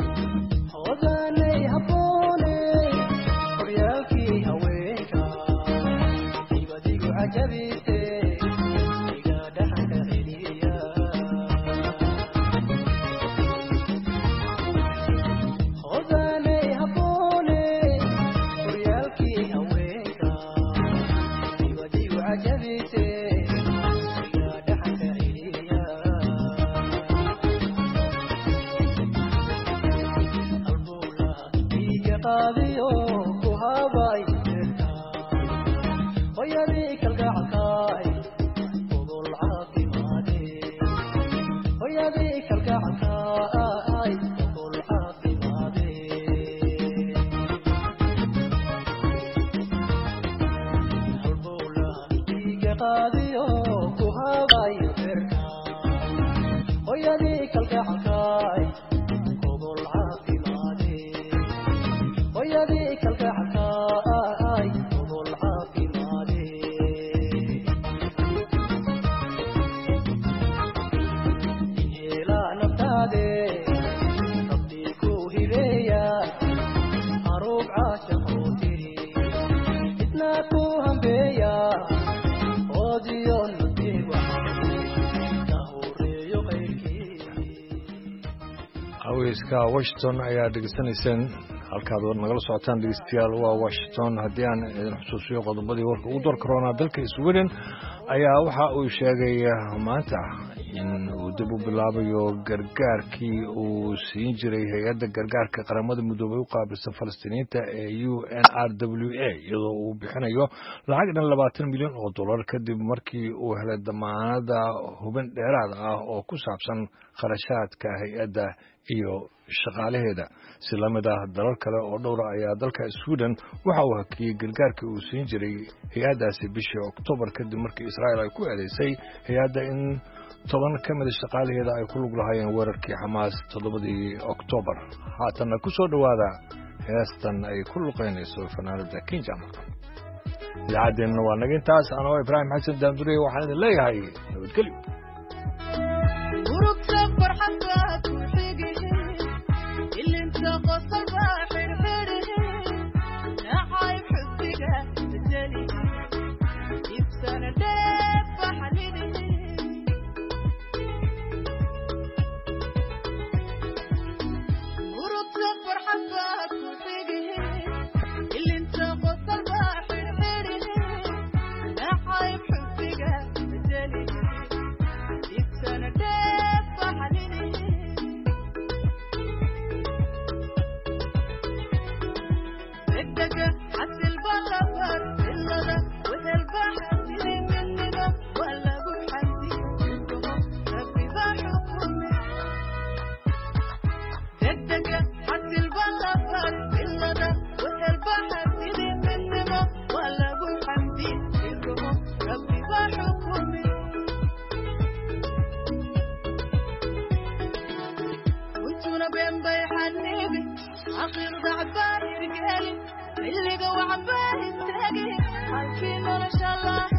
washington ayaa dhegeysanayseen halkaad nagala socotaan dhegeystayaal waa washington haddii aan idin xusuusiyo qodobadii warka ugu door karoonaa dalka sweden ayaa waxa uu sheegay maanta in uu dib u bilaabayo gargaarkii uu siin jiray hay-adda gargaarka qaramada midoobay u qaabilsan falastiiniyiinta ee UNRWA iyadoo uu bixinayo lacag dhan 20 milyan oo dollar kadib markii uu helay damaanada hubin dheeraad ah oo ku saabsan kharashaadka hay-adda iyo shaqaalaheeda si lamid ah dalal kale oo dhowra ayaa dalka Sweden waxa uu hakiyay gargaarkii uu siin jiray hay-addaasi bishii Oktoobar kadib markii Israa'iil ay ku eedeysay hay-adda in 10 ka mid ah shaqaalaheeda ay ku lug lahaayeen weerarkii Xamaas 7 Oktoobar haatana ku soo dhawaada heestan ay ku luqeynayso fanaanada Kinjam idaacadeenna waa naga intaas anoo Ibraahim Xasan Daamdure waxaan idin leeyahay nabadgelyo آخر ضعبان رجالي اللي جوا عبالي تلاقي عارفين ولا شاء الله